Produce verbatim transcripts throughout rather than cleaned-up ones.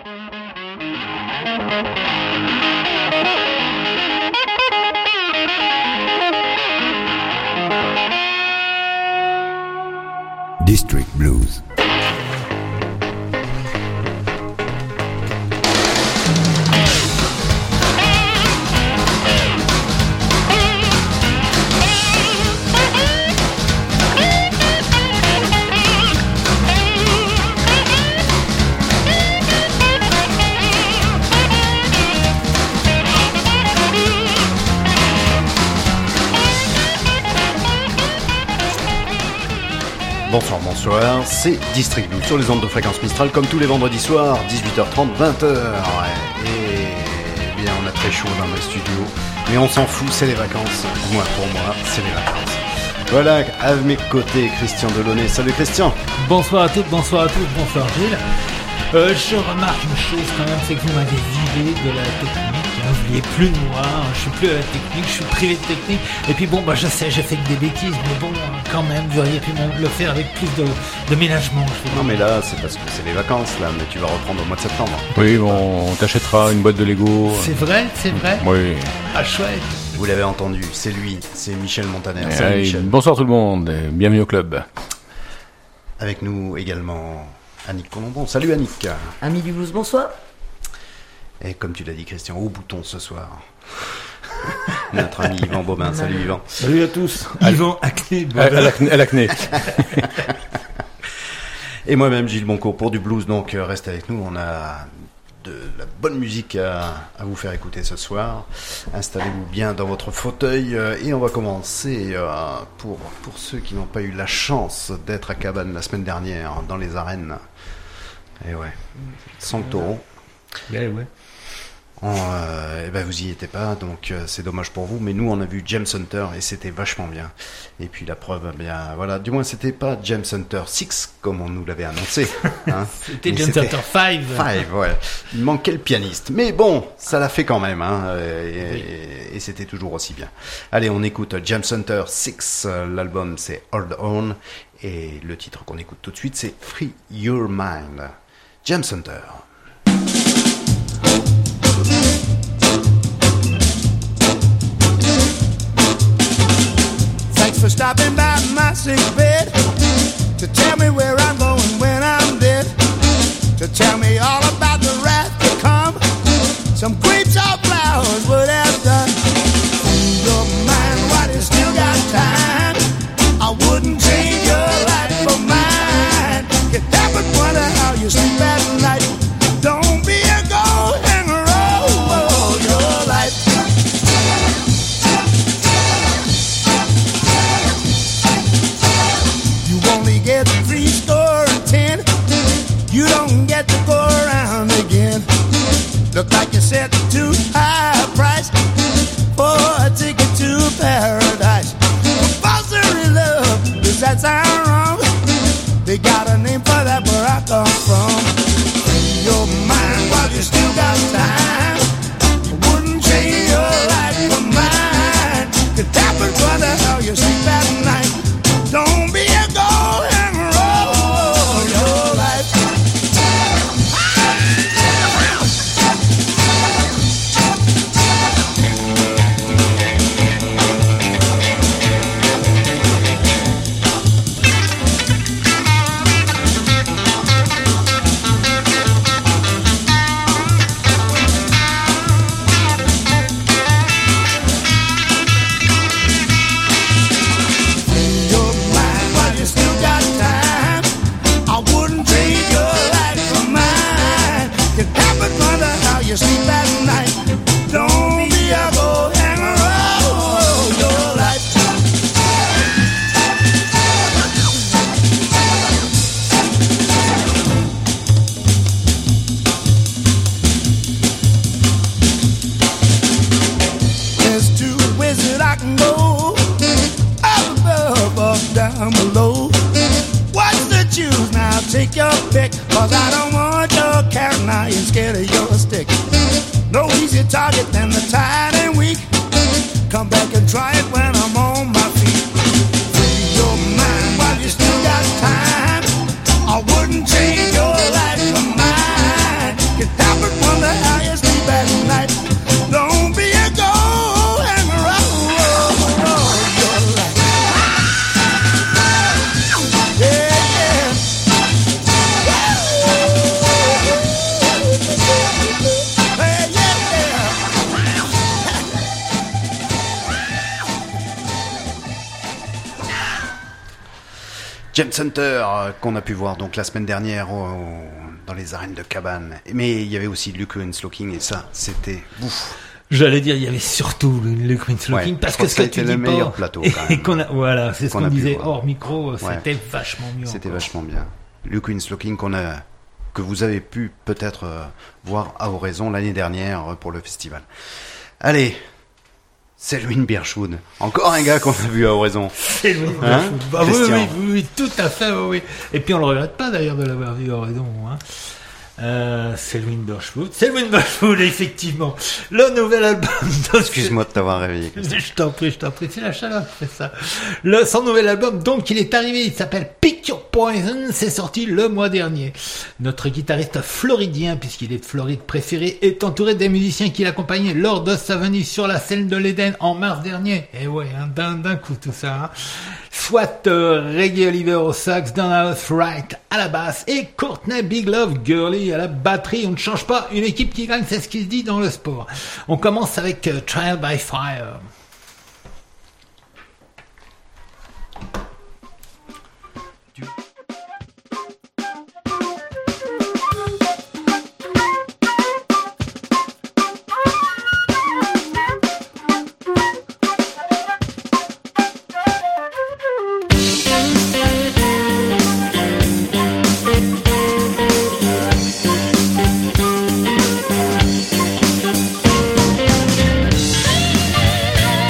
District Blues. Bonsoir, bonsoir, c'est District Blues sur les ondes de fréquence Mistral comme tous les vendredis soirs, dix-huit heures trente, vingt heures. Et bien on a très chaud dans le studio, mais on s'en fout, c'est les vacances. Moi, pour moi, c'est les vacances. Voilà, à mes côtés, Christian Delaunay. Salut Christian. Bonsoir à toutes, bonsoir à tous, bonsoir Gilles. Euh, je remarque une chose quand même, c'est que vous m'avez viré de la technique. Vous vouliez plus de moi, je suis plus à la technique, je suis privé de technique. Et puis bon, bah je sais, j'ai fait que des bêtises, mais bon, quand même, vous auriez pu le faire avec plus de, de ménagement. Non mais là, c'est parce que c'est les vacances là, mais tu vas reprendre au mois de septembre. Oui, bon, on t'achètera une boîte de Lego. C'est vrai, c'est vrai. Oui. Ah chouette. Vous l'avez entendu, c'est lui, c'est Michel Montaner. Et Salut allez, Michel. Bonsoir tout le monde, et bienvenue au club. Avec nous également Annick Colombon. Salut Annick. Ami du blues, bonsoir. Et comme tu l'as dit Christian, au bouton ce soir. Notre ami Yvan Bobin. Salut Yvan. Salut à tous. Yvan Acné. À, à l'acné. À l'acné. Et moi-même Gilles Boncourt pour du blues, donc euh, reste avec nous, on a de la bonne musique à, à vous faire écouter ce soir. Installez-vous bien dans votre fauteuil euh, et on va commencer euh, pour, pour ceux qui n'ont pas eu la chance d'être à Cabane la semaine dernière dans les arènes. Et ouais, Sanctoron. Ouais, ouais. On, euh, eh ben vous y étiez pas, donc euh, c'est dommage pour vous. Mais nous, on a vu James Hunter et c'était vachement bien. Et puis la preuve, eh bien voilà. Du moins, c'était pas James Hunter six comme on nous l'avait annoncé. Hein. C'était Mais James c'était Hunter cinq. Five, ouais. Il manquait le pianiste, mais bon, ça l'a fait quand même. Hein, et, Oui. et, et c'était toujours aussi bien. Allez, on écoute James Hunter six. L'album c'est Hold On et le titre qu'on écoute tout de suite c'est Free Your Mind. James Hunter. Thanks for stopping by my sick bed to tell me where I'm going when I'm dead, to tell me all about the wrath to come. Some grapes or flowers would have done. Free your mind while you still got time. I wouldn't change your life for mine. Get up and wonder how you sleep at night. Don't be a gold hanger all your life. You only get three score and ten. You don't get to go around again. Look like you set too high a price for a ticket to paradise. Compulsory love, does that sound wrong? They got a name for that where I come from. Free your mind while you still got time. I wouldn't change your life for mine. Could tap and wonder how you sleep at night. Don't be a gold and roll your life. James Hunter, euh, qu'on a pu voir donc la semaine dernière au, au, dans les arènes de Cabane. Mais il y avait aussi Luke Winsloking et ça, c'était ouf. J'allais dire, il y avait surtout le Luke Winsloking Ouais, parce je crois que ce que que, ça a tu été dis le pas, meilleur plateau, quand même. et qu'on a, voilà, c'est ce Qu'on qu'on, a pu disait voir. hors micro, Ouais. c'était vachement mieux. C'était encore. vachement bien. Luke Winsloking qu'on a, que vous avez pu peut-être euh, voir à Oraison l'année dernière euh, pour le festival. Allez, Selwyn Birchwood. Encore un gars qu'on a vu à Oraison. C'est le Hein, bah, oui, Christian. oui, oui, oui, tout à fait, oui, oui. Et puis on le regrette pas d'ailleurs de l'avoir vu à raison. Hein. Euh, Selwyn Birchwood. Selwyn Birchwood, effectivement. Le nouvel album de... Excuse-moi de t'avoir réveillé. Christian. Je t'en prie, je t'en prie, c'est la chaleur qui fait ça. Le, son nouvel album, donc, il est arrivé, il s'appelle Pick Your Poison, c'est sorti le mois dernier. Notre guitariste floridien, puisqu'il est de Floride préféré, est entouré des musiciens qui l'accompagnaient lors de sa venue sur la scène de l'Éden en mars dernier. Et ouais, hein, d'un, d'un coup tout ça. Hein. Soit euh, Reggie Oliver au sax, Donhouse Wright à la basse et Courtney Big Love Gurley à la batterie. On ne change pas, une équipe qui gagne, c'est ce qui se dit dans le sport. On commence avec euh, Trial by Fire. Thank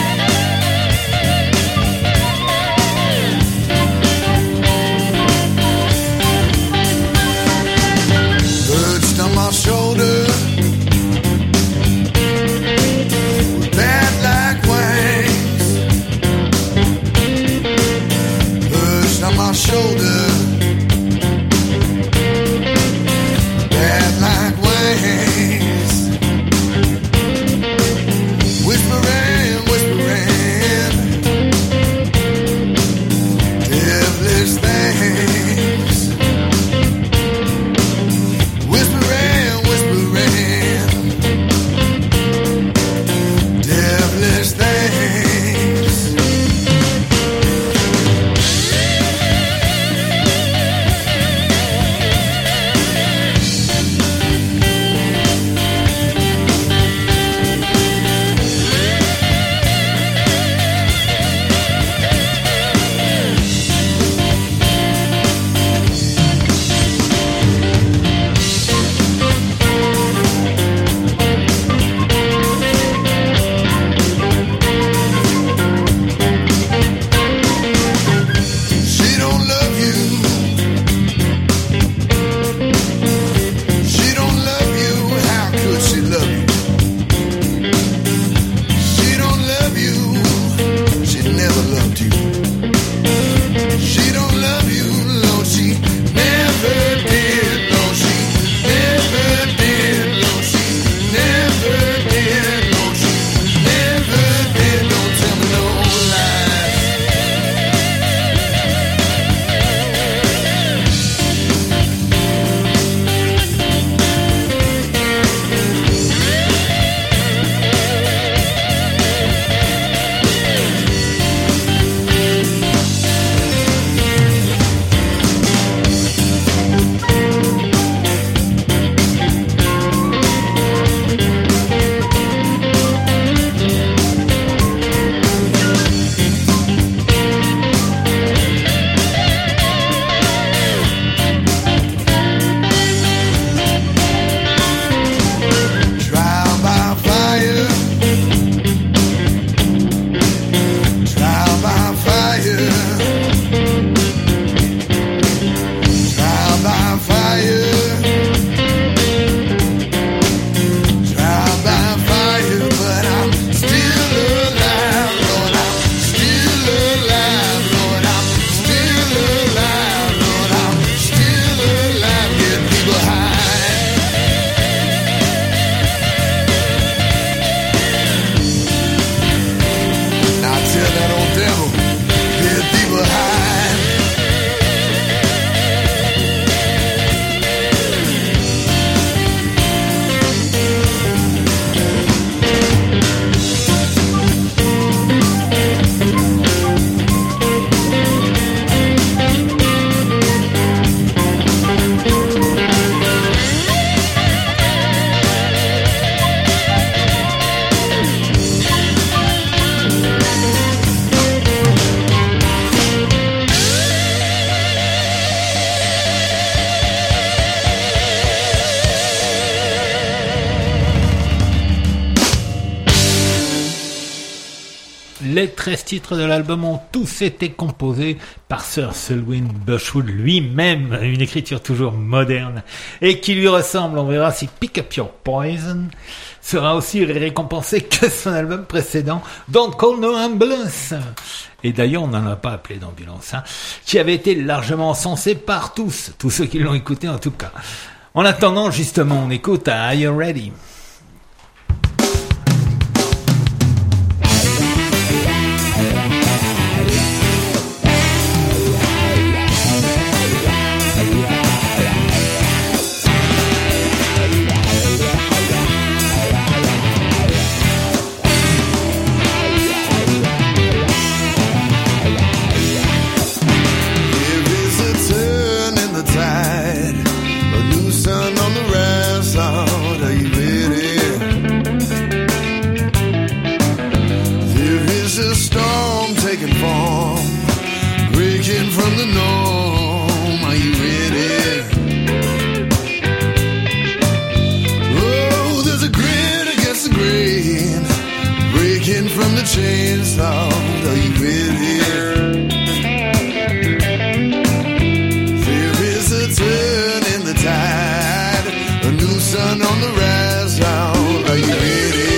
Les treize titres de l'album ont tous été composés par Sir Selwyn Birchwood lui-même, une écriture toujours moderne et qui lui ressemble. On verra si Pick Up Your Poison sera aussi récompensé que son album précédent, Don't Call No Ambulance. Et d'ailleurs, on n'en a pas appelé d'ambulance, hein, qui avait été largement encensé par tous, tous ceux qui l'ont écouté en tout cas. En attendant, justement, on écoute à Are You Ready? Chainsaw, are you ready? There is a turn in the tide, a new sun on the rise out. Are you ready?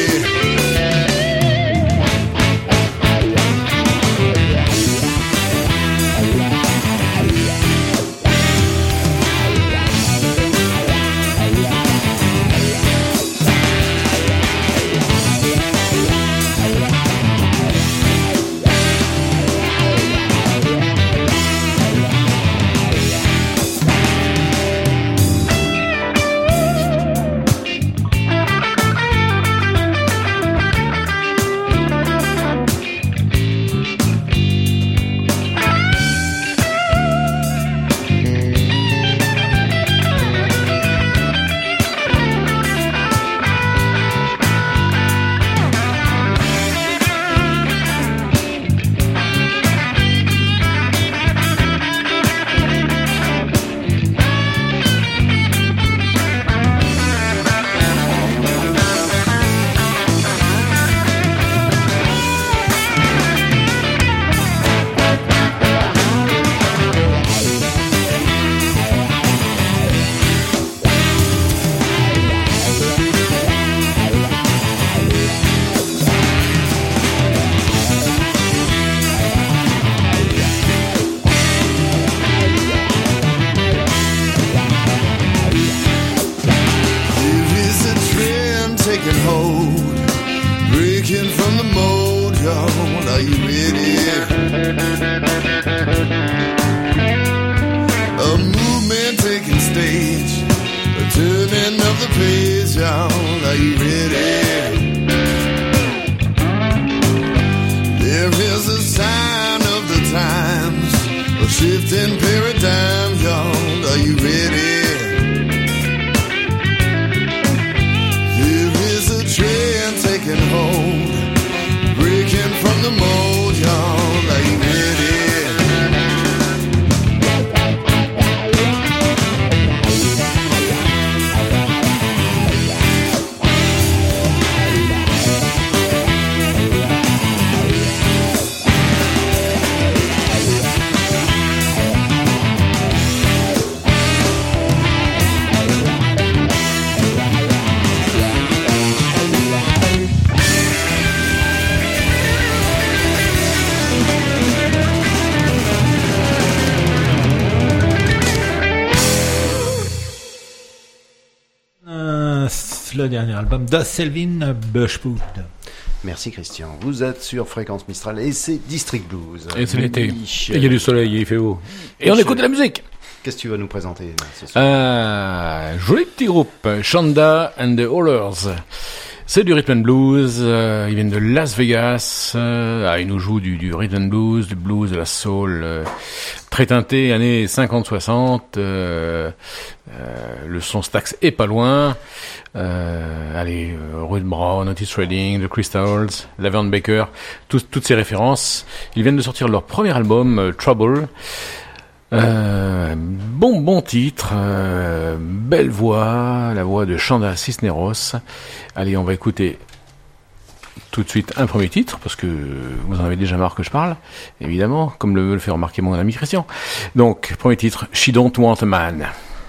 Le dernier album de Selwyn Birchwood. Merci Christian. Vous êtes sur Fréquence Mistral et c'est District Blues. Et c'est l'été. Il y a du soleil, il fait beau. Et on Michel. écoute de la musique. Qu'est-ce que tu vas nous présenter ce soir? Un joli petit groupe, Shonda and the Hollers. C'est du rhythm and blues, euh, ils viennent de Las Vegas, euh, ah, ils nous jouent du, du rhythm and blues, du blues, de la soul, euh, très teinté, années cinquante soixante, euh, euh, le son Stax est pas loin, euh, allez, euh, Ruth Brown, Otis Redding, The Crystals, Laverne Baker, tous, toutes ces références. Ils viennent de sortir leur premier album, euh, Trouble. Euh, bon bon titre, euh, belle voix, la voix de Shonda Cisneros. Allez, on va écouter tout de suite un premier titre, parce que vous en avez déjà marre que je parle, évidemment, comme le veut le faire remarquer mon ami Christian. Donc, premier titre, She Don't Want a Man.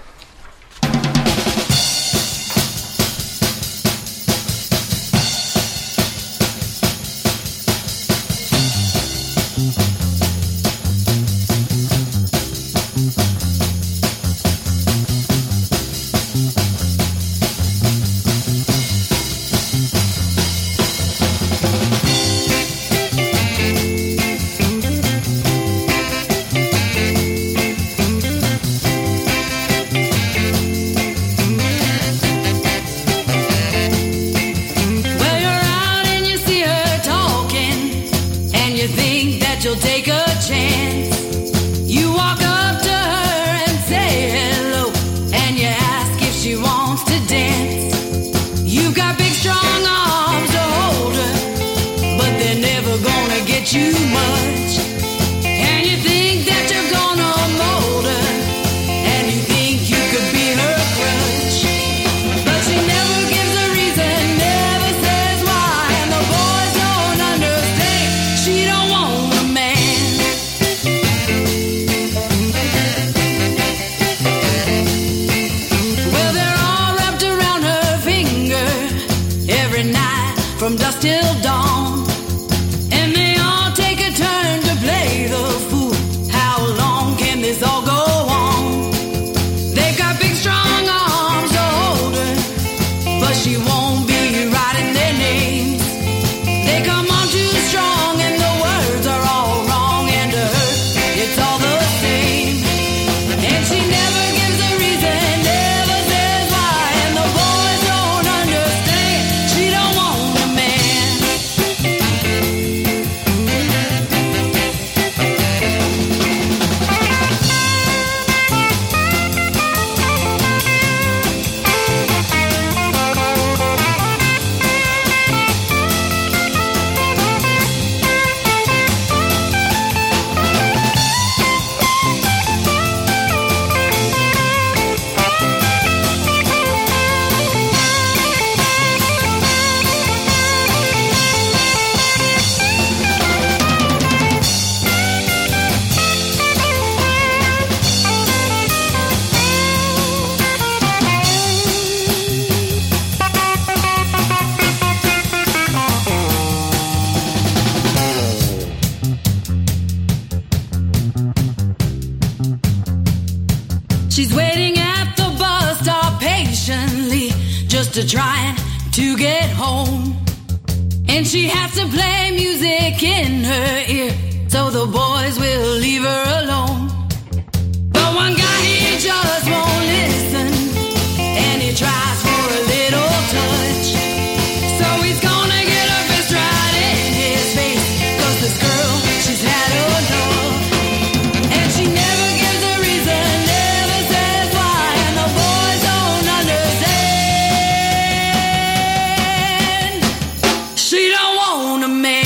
To trying to get home, and she has to play music in her ear so the boys will leave her alone. But one guy, he just won't listen, and he tries for a little touch, so he's gonna get a fist right in his face, 'cause this girl, she's had enough, and she never gives a reason, never says why, and the boys don't understand. She don't want a man.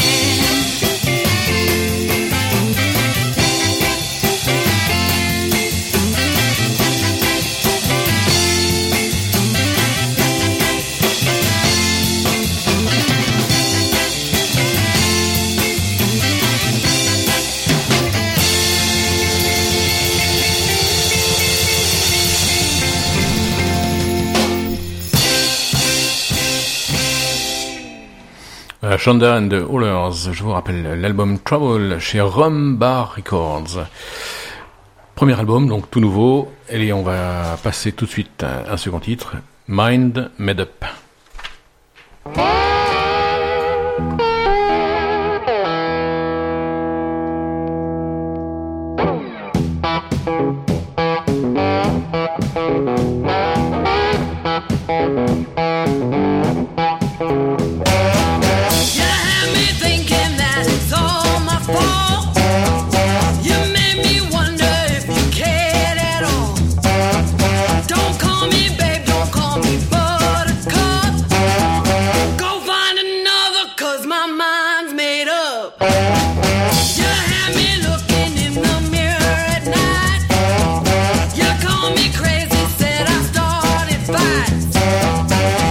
Euh, Shonda and the Hollers, je vous rappelle l'album Trouble chez Rum Bar Records. Premier album, donc tout nouveau, et on va passer tout de suite à un second titre, Mind Made Up. Crazy, said I started fights.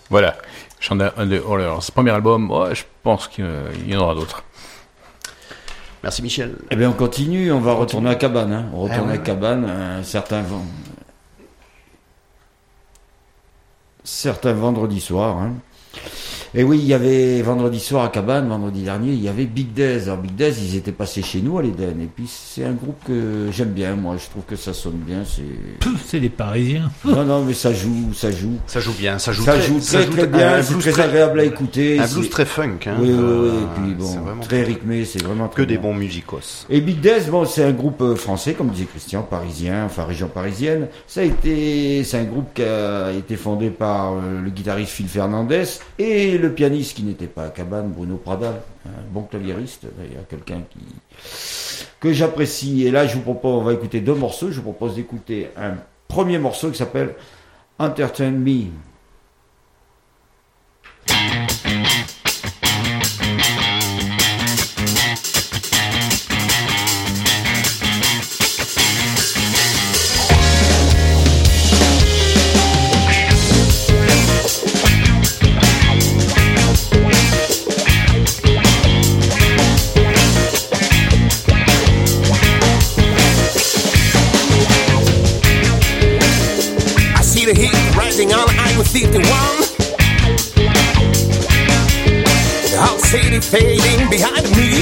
Voilà, Shonda and the Oilers. Premier album, ouais, je pense qu'il y en aura d'autres. Merci Michel. Eh bien on continue, on va retourner à Cabane. Hein. On retourne ah ouais. à Cabane, un certain, certain vendredi soir. Hein. Et oui, il y avait vendredi soir à Cabane, vendredi dernier, il y avait Big Days. Alors Big Days, ils étaient passés chez nous à l'Éden. Et puis c'est un groupe que j'aime bien, moi. Je trouve que ça sonne bien. C'est, Pouf, c'est des Parisiens. non, non, mais ça joue, ça joue. Ça joue bien, ça joue Ça très, joue ça très joue très bien. un C'est blues très très- agréable à écouter. Un c'est- blues très funk. Hein. Oui, oui, oui. Euh, Et puis c'est bon, vraiment très rythmé. C'est vraiment très que des bien. bons musicos. Et Big Days, bon, c'est un groupe euh, français, comme disait Christian, parisien, enfin région parisienne. Ça a été, c'est un groupe qui a été fondé par euh, le guitariste Phil Fernandez et le pianiste qui n'était pas à Cabane, Bruno Prada, un bon claviériste, d'ailleurs, quelqu'un qui que j'apprécie. Et là, je vous propose, on va écouter deux morceaux. Je vous propose d'écouter un premier morceau qui s'appelle Entertain Me. I see the heat rising on Highway fifty-one. The whole city fading behind me.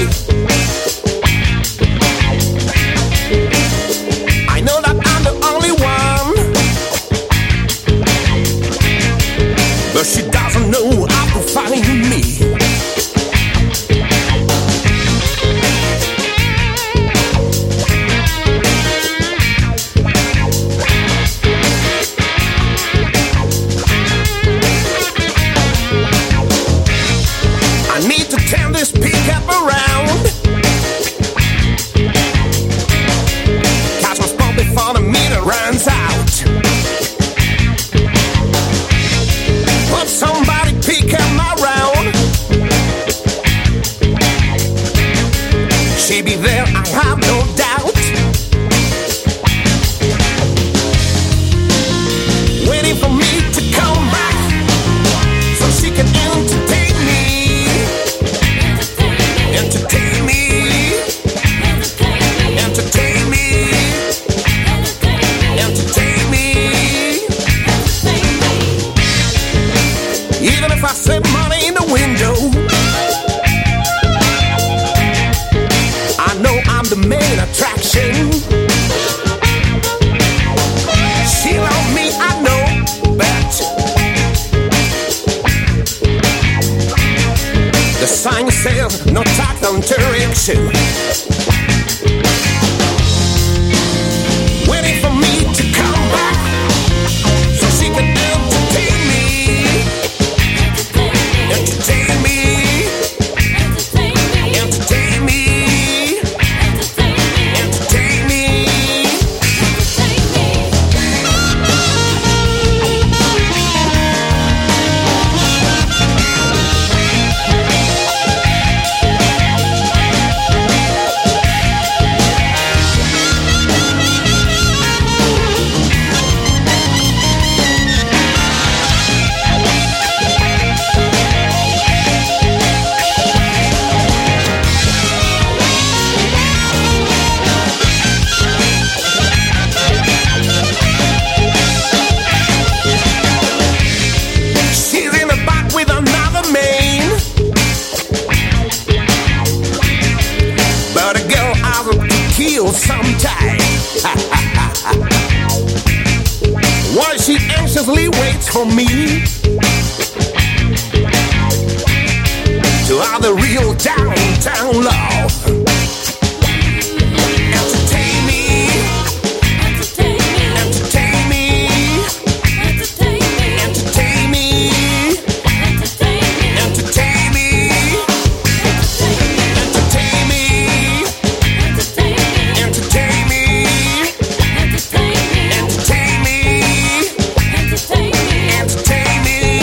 I know that I'm the only one, but she doesn't know how to find me. I need to turn this pickup around, catch my spot before the meter runs out. But somebody pick up my round. She be there, I have no doubt. Waiting for me to come back so she can entertain me. Entertain me. Entertain me. Entertain me. Even if I set money in the window, I know I'm the main attraction. She love me, I know, but the sign says no tact on direction. Waiting for me to come back so she can entertain me. Entertain me. Entertain me. Entertain me. She's in the back with another man, but a girl has to kill sometime. While she anxiously waits for me to have the real downtown love. Entertain me. Entertain me. Entertain me. Entertain me. Entertain me. Entertain me. Entertain me. Entertain me.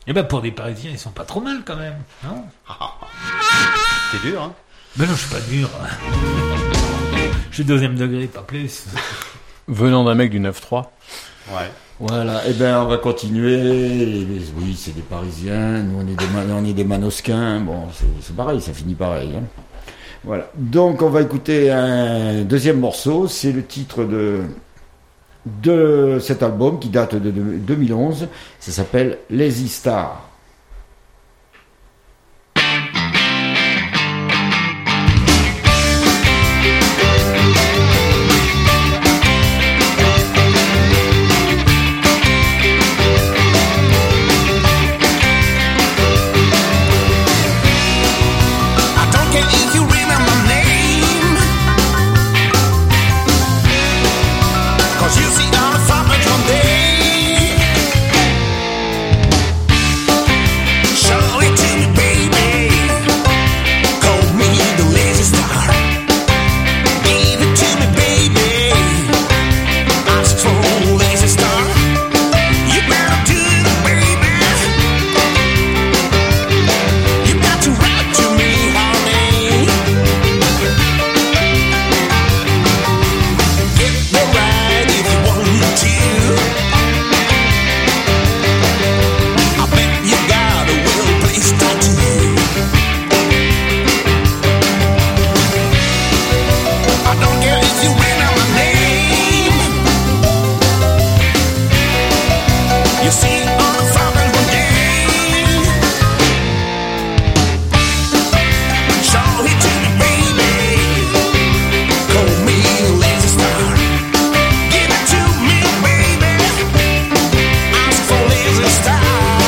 Eh ben pour des Parisiens, ils sont pas trop mal quand même, non? T'es dur, hein? Ben non, je suis pas dur. Je suis deuxième degré, pas plus. Venant d'un mec du neuf trois. Ouais. Voilà, eh ben on va continuer. Oui, c'est des Parisiens, nous on est des, man- on est des Manosquins. Bon, c'est, c'est pareil, ça finit pareil. Hein. Voilà. Donc on va écouter un deuxième morceau. C'est le titre de de cet album qui date de, de deux mille onze. Ça s'appelle Lazy Star. I don't care if you remember my name, 'cause you see all the farmers one day. Show it to me, baby. Call me the lazy star. Give it to me, baby. Ask for a lazy star. You better do it, baby. You got to rap to me, honey. Get me right if you want to. I bet you got a well placed tattoo. I don't care if you remember my name. You see all the farmers one day. Show it to me, baby. Call me a lazy star. Give it to me, baby. Ask for lazy star.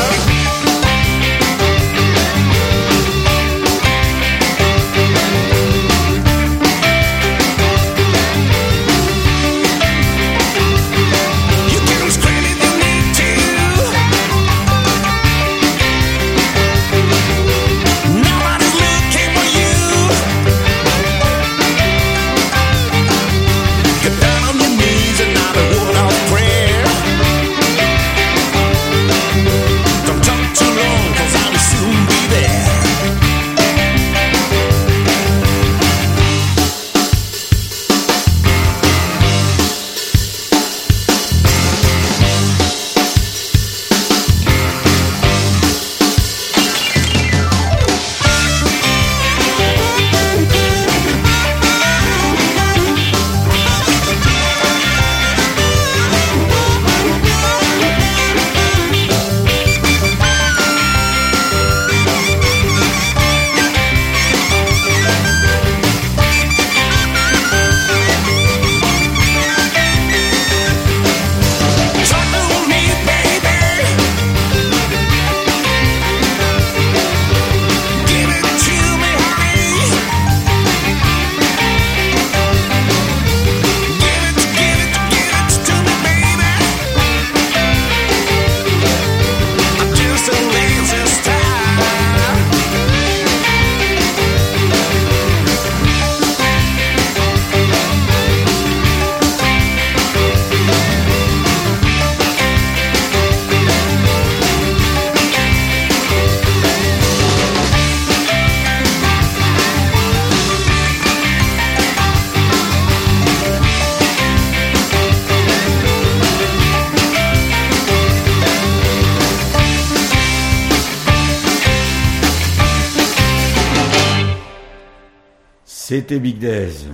You can scream if you need to. Nobody's looking for you. Get down on your knees and not a word of prayer. Don't talk too long, 'cause I will soon be there. Talk to me, baby. Give it to me, honey. Give it, give it, give it to me, baby. I'm just a lazy star. C'était Big Days.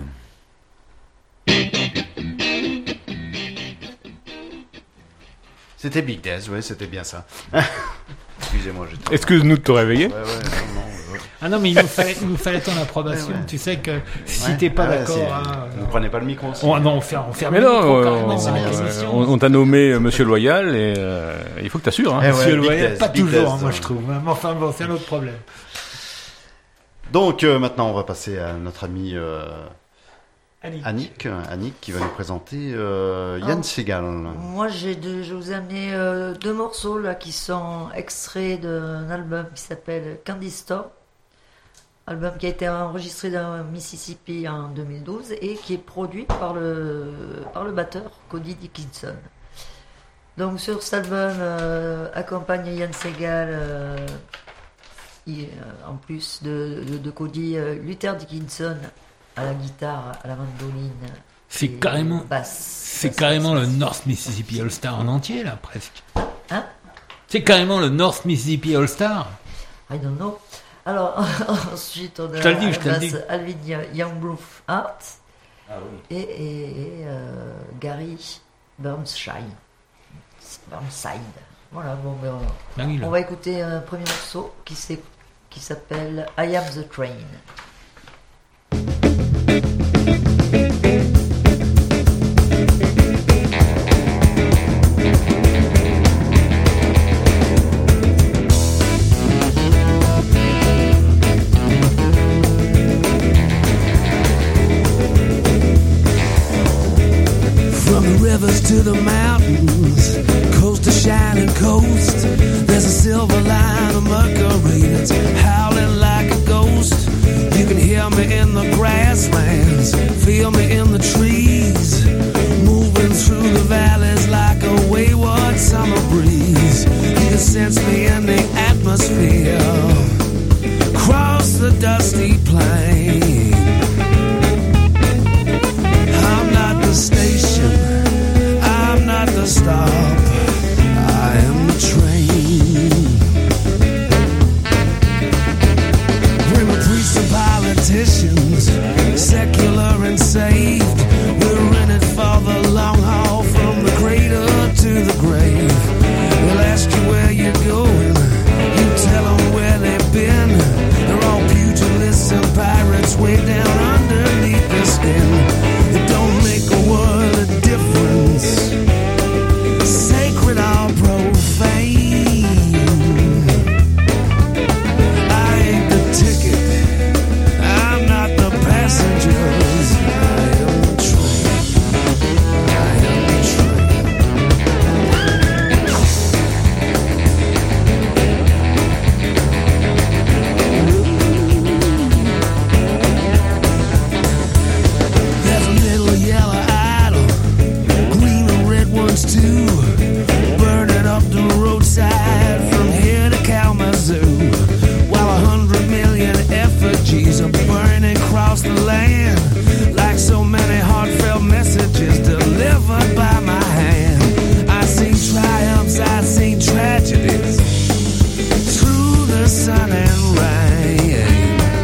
C'était Big Days, ouais, c'était bien ça. Excusez-moi, j'étais... Excuse-nous de te réveiller. Ouais, ouais, non, non. ouais. Ah non, mais il nous fallait, il nous fallait ton approbation. Ouais, ouais. Tu sais que si Ouais. t'es pas Ah ouais, d'accord, c'est- hein, Vous prenez pas le micro aussi. on, non, on ferme, on ferme Mais le non, micro euh, carrément, on, c'est la bien. question. on- on t'a nommé euh, Monsieur Loyal et euh, il faut que t'assures. Hein. Eh ouais, Monsieur Big Loyal, Days, pas Big toujours, Days, hein, moi ouais. je trouve. Mais enfin bon, c'est un autre problème. Donc euh, maintenant, on va passer à notre ami euh, Annick. Annick, Annick qui va nous présenter euh, Yann Ah. Segal. Moi, j'ai deux, je vous ai amené euh, deux morceaux là qui sont extraits d'un album qui s'appelle Candy Store, album qui a été enregistré dans Mississippi en deux mille douze et qui est produit par le par le batteur Cody Dickinson. Donc sur cet album, euh, accompagne Yann Segal, euh, il, euh, en plus de, de, de Cody, euh, Luther Dickinson à la guitare, à la mandoline. C'est carrément, basse, c'est basse, carrément basse, le basse. North Mississippi All Star en entier là, presque. Hein? C'est carrément le North Mississippi All Star. I don't know. Alors ensuite on a Je te le dis, à la je te le basse dis. Alvin Youngblood Hart Ah oui. et, et, et euh, Gary Burnside. Burnside. Voilà, bon, ben, on, Ah oui, là. on va écouter un premier morceau qui, s'est- qui s'appelle I Am the Train. From the rivers to the mountains, coast to shining coast, there's a silver line of mercury that's howling like a ghost. You can hear me in the grasslands, feel me in the trees, moving through the valleys like a wayward summer breeze. You can sense me in the atmosphere, across the dusty plain. I'm not the station, I'm not the stop, I am the train. We're a priest of politicians, secular and saved. We're in it for the long haul, from the cradle to the grave. We'll ask you where you're going, you tell them where they've been. They're all pugilists and pirates way down underneath their skin. It don't make a world of difference, sacred or profane. I ain't the ticket, I'm not the passengers, I am the train, I am the train. There's a little yellow idol, green and red ones too, burning up the roadside from here to Kalamazoo, while a hundred million effigies are burning across the land, like so many heartfelt messages delivered by my hand. I've seen triumphs, I've seen tragedies, through the sun and rain.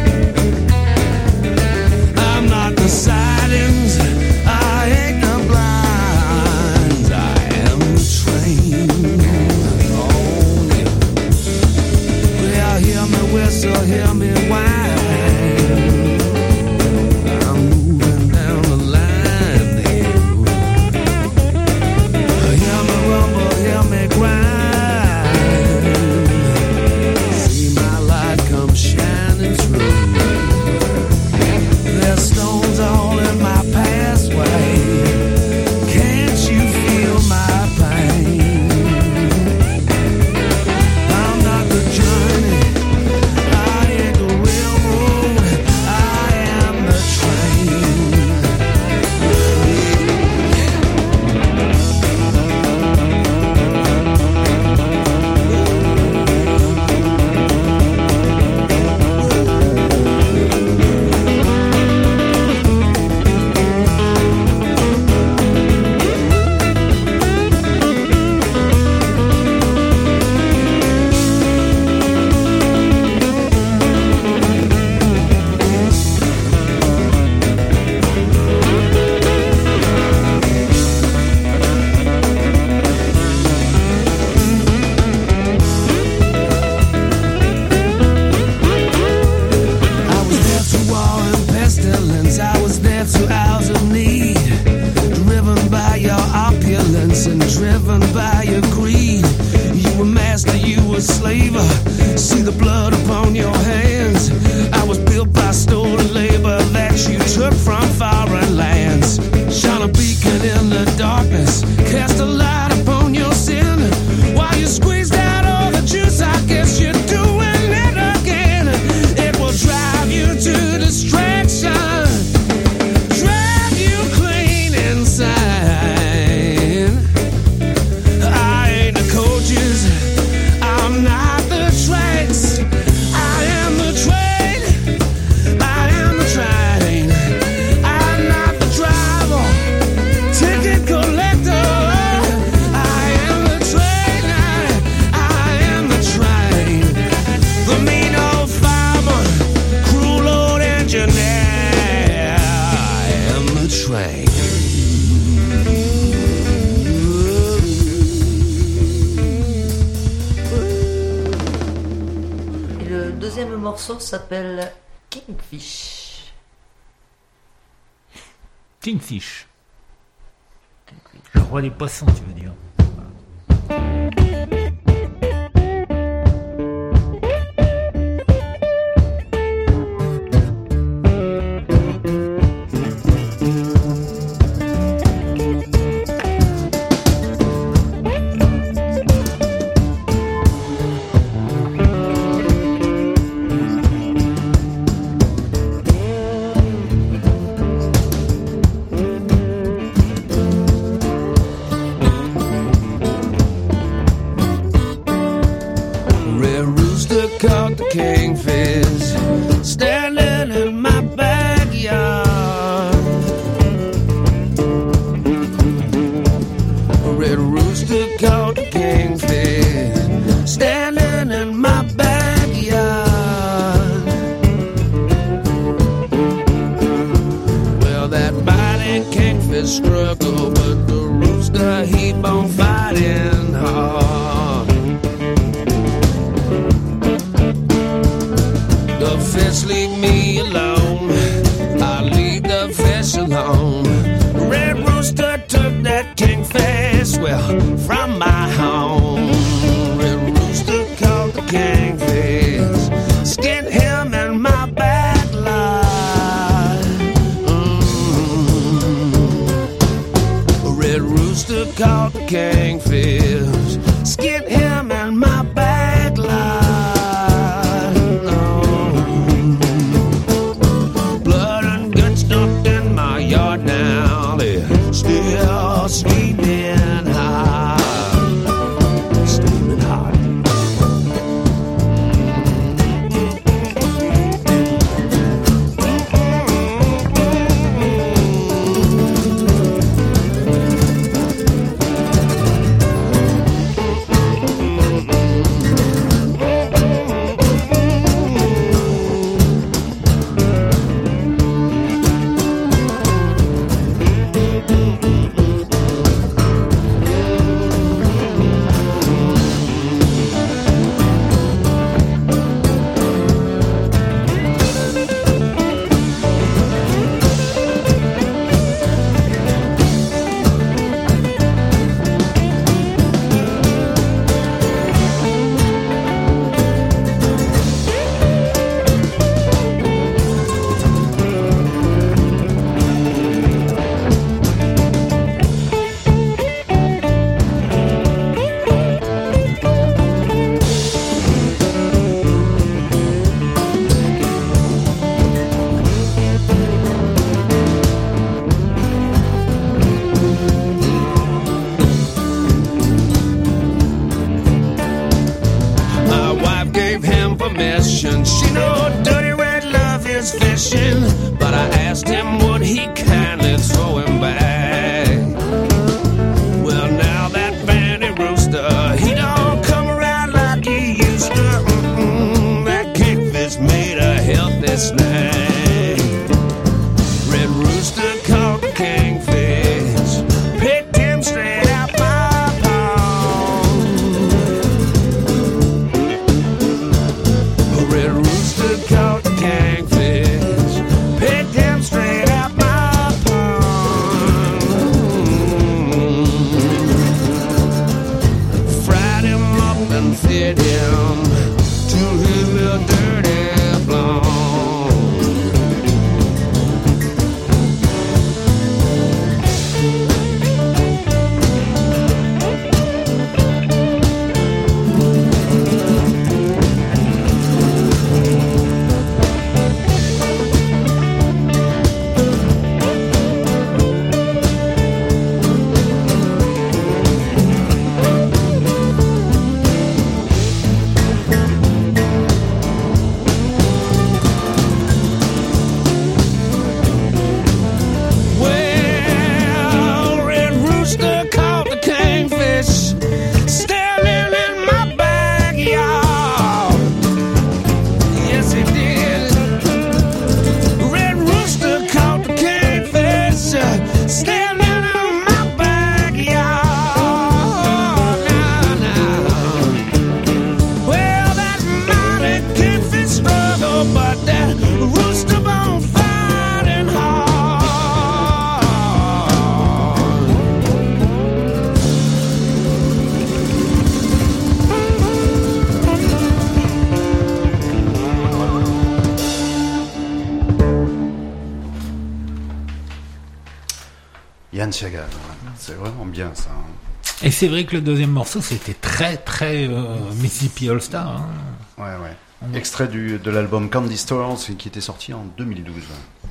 I'm not the sidings, I ain't the blinds, I am the train. Oh, yeah. Well, hear me whistle, hear me whine. I'm moving down the line here. Hear me rumble, hear me grind. See my light come shining through. There's stones all in my pathway. Can't you feel my pain? I'm not the journey, I ain't the railroad, I am the train. I was there through war and pestilence, I was there through hours of need, driven by your opulence and driven by your greed. You were master, you were slaver, see the blood upon your hands. I was built by stolen labor that you took from foreign lands. Shine a beacon in the darkness, cast a light upon your sin. While you squeezed out all the juice, I guess you're doing it again. It will drive you to distraction, drive you clean inside. I morceau s'appelle Kingfish. Kingfish. Le roi des poissons, tu veux dire. Kingfish standing in my backyard. A red rooster caught the kingfish standing in my backyard. Well, that mighty kingfish struggled, but the rooster keep on fighting hard. The fish leave me alone, I leave the fish alone. Red rooster took that kingfish, well, from my home. Red rooster caught the kingfish, skinned him in my back lot. Mm-hmm. Red rooster caught the kingfish, skinned him in my back lot. Now they're still steaming hot, steaming hot. She know dirty red love is fishing, but I asked him would he kindly throw him back. Well, now that bandy rooster, he don't come around like he used to. Mm-mm, that kingfish made a healthy snack. Red rooster caught the kingfish, picked him straight out my palm. Red rooster caught Balenciaga. C'est vraiment bien ça. Et c'est vrai que le deuxième morceau, c'était très, très euh, Mississippi All-Star. Hein. Ouais, ouais. Extrait du, de l'album Candy Stores qui était sorti en deux mille douze.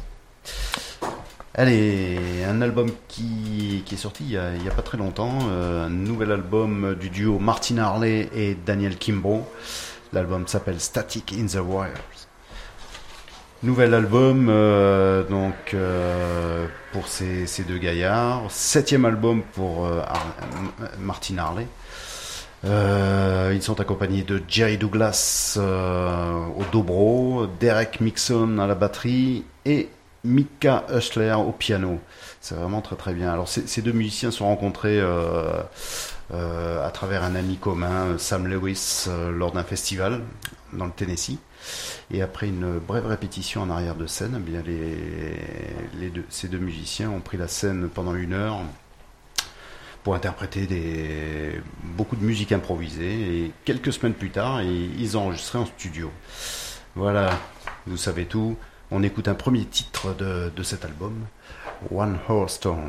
Allez, un album qui, qui est sorti il y a, il y a pas très longtemps. Euh, un nouvel album du duo Martin Harley et Daniel Kimbrough. L'album s'appelle Static in the Wires. Nouvel album euh, donc euh, pour ces, ces deux gaillards. Septième album pour euh, Ar- Martin Harley. Euh, ils sont accompagnés de Jerry Douglas euh, au dobro, Derek Mixon à la batterie et Mika Hustler au piano. C'est vraiment très très bien. Alors ces, ces deux musiciens se sont rencontrés euh, euh, à travers un ami commun, Sam Lewis, euh, lors d'un festival dans le Tennessee. Et après une brève répétition en arrière de scène, eh bien les, les deux, ces deux musiciens ont pris la scène pendant une heure pour interpréter des, beaucoup de musique improvisée. Et quelques semaines plus tard, ils ont enregistré en studio. Voilà, vous savez tout. On écoute un premier titre de, de cet album, One Horse Town.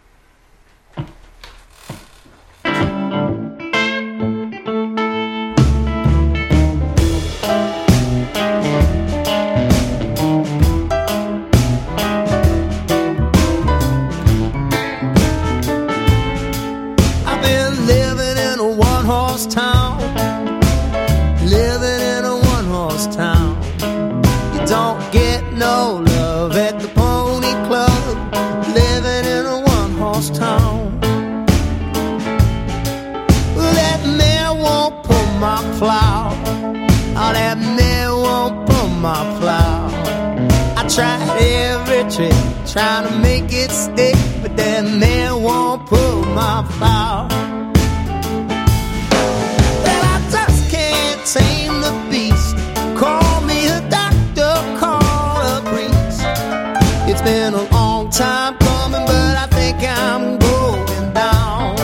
Trying to make it stick, but that man won't pull my plow. Well, I just can't tame the beast. Call me a doctor, call a priest. It's been a long time coming, but I think I'm going down.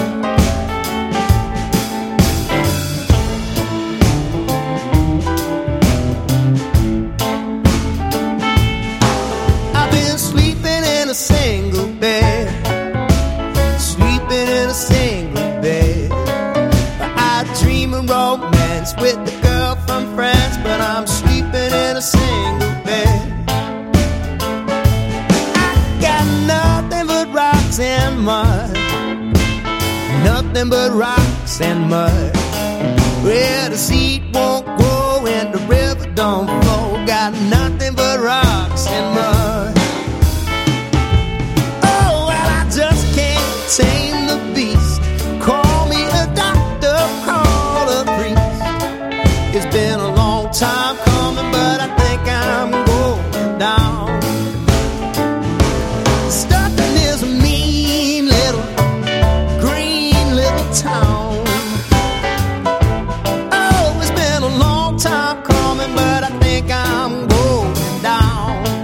I've been sleeping in a single bed, sleeping in a single bed. I dream of romance with the girl from France, but I'm sleeping in a single bed. I got nothing but rocks and mud, nothing but rocks and mud. Where the seed won't grow and the river don't flow, got nothing but rocks and mud. Just can't tame the beast. Call me a doctor, call a priest. It's been a long time coming, but I think I'm going down. Stuck in this mean little green little town. Oh, it's been a long time coming, but I think I'm going down.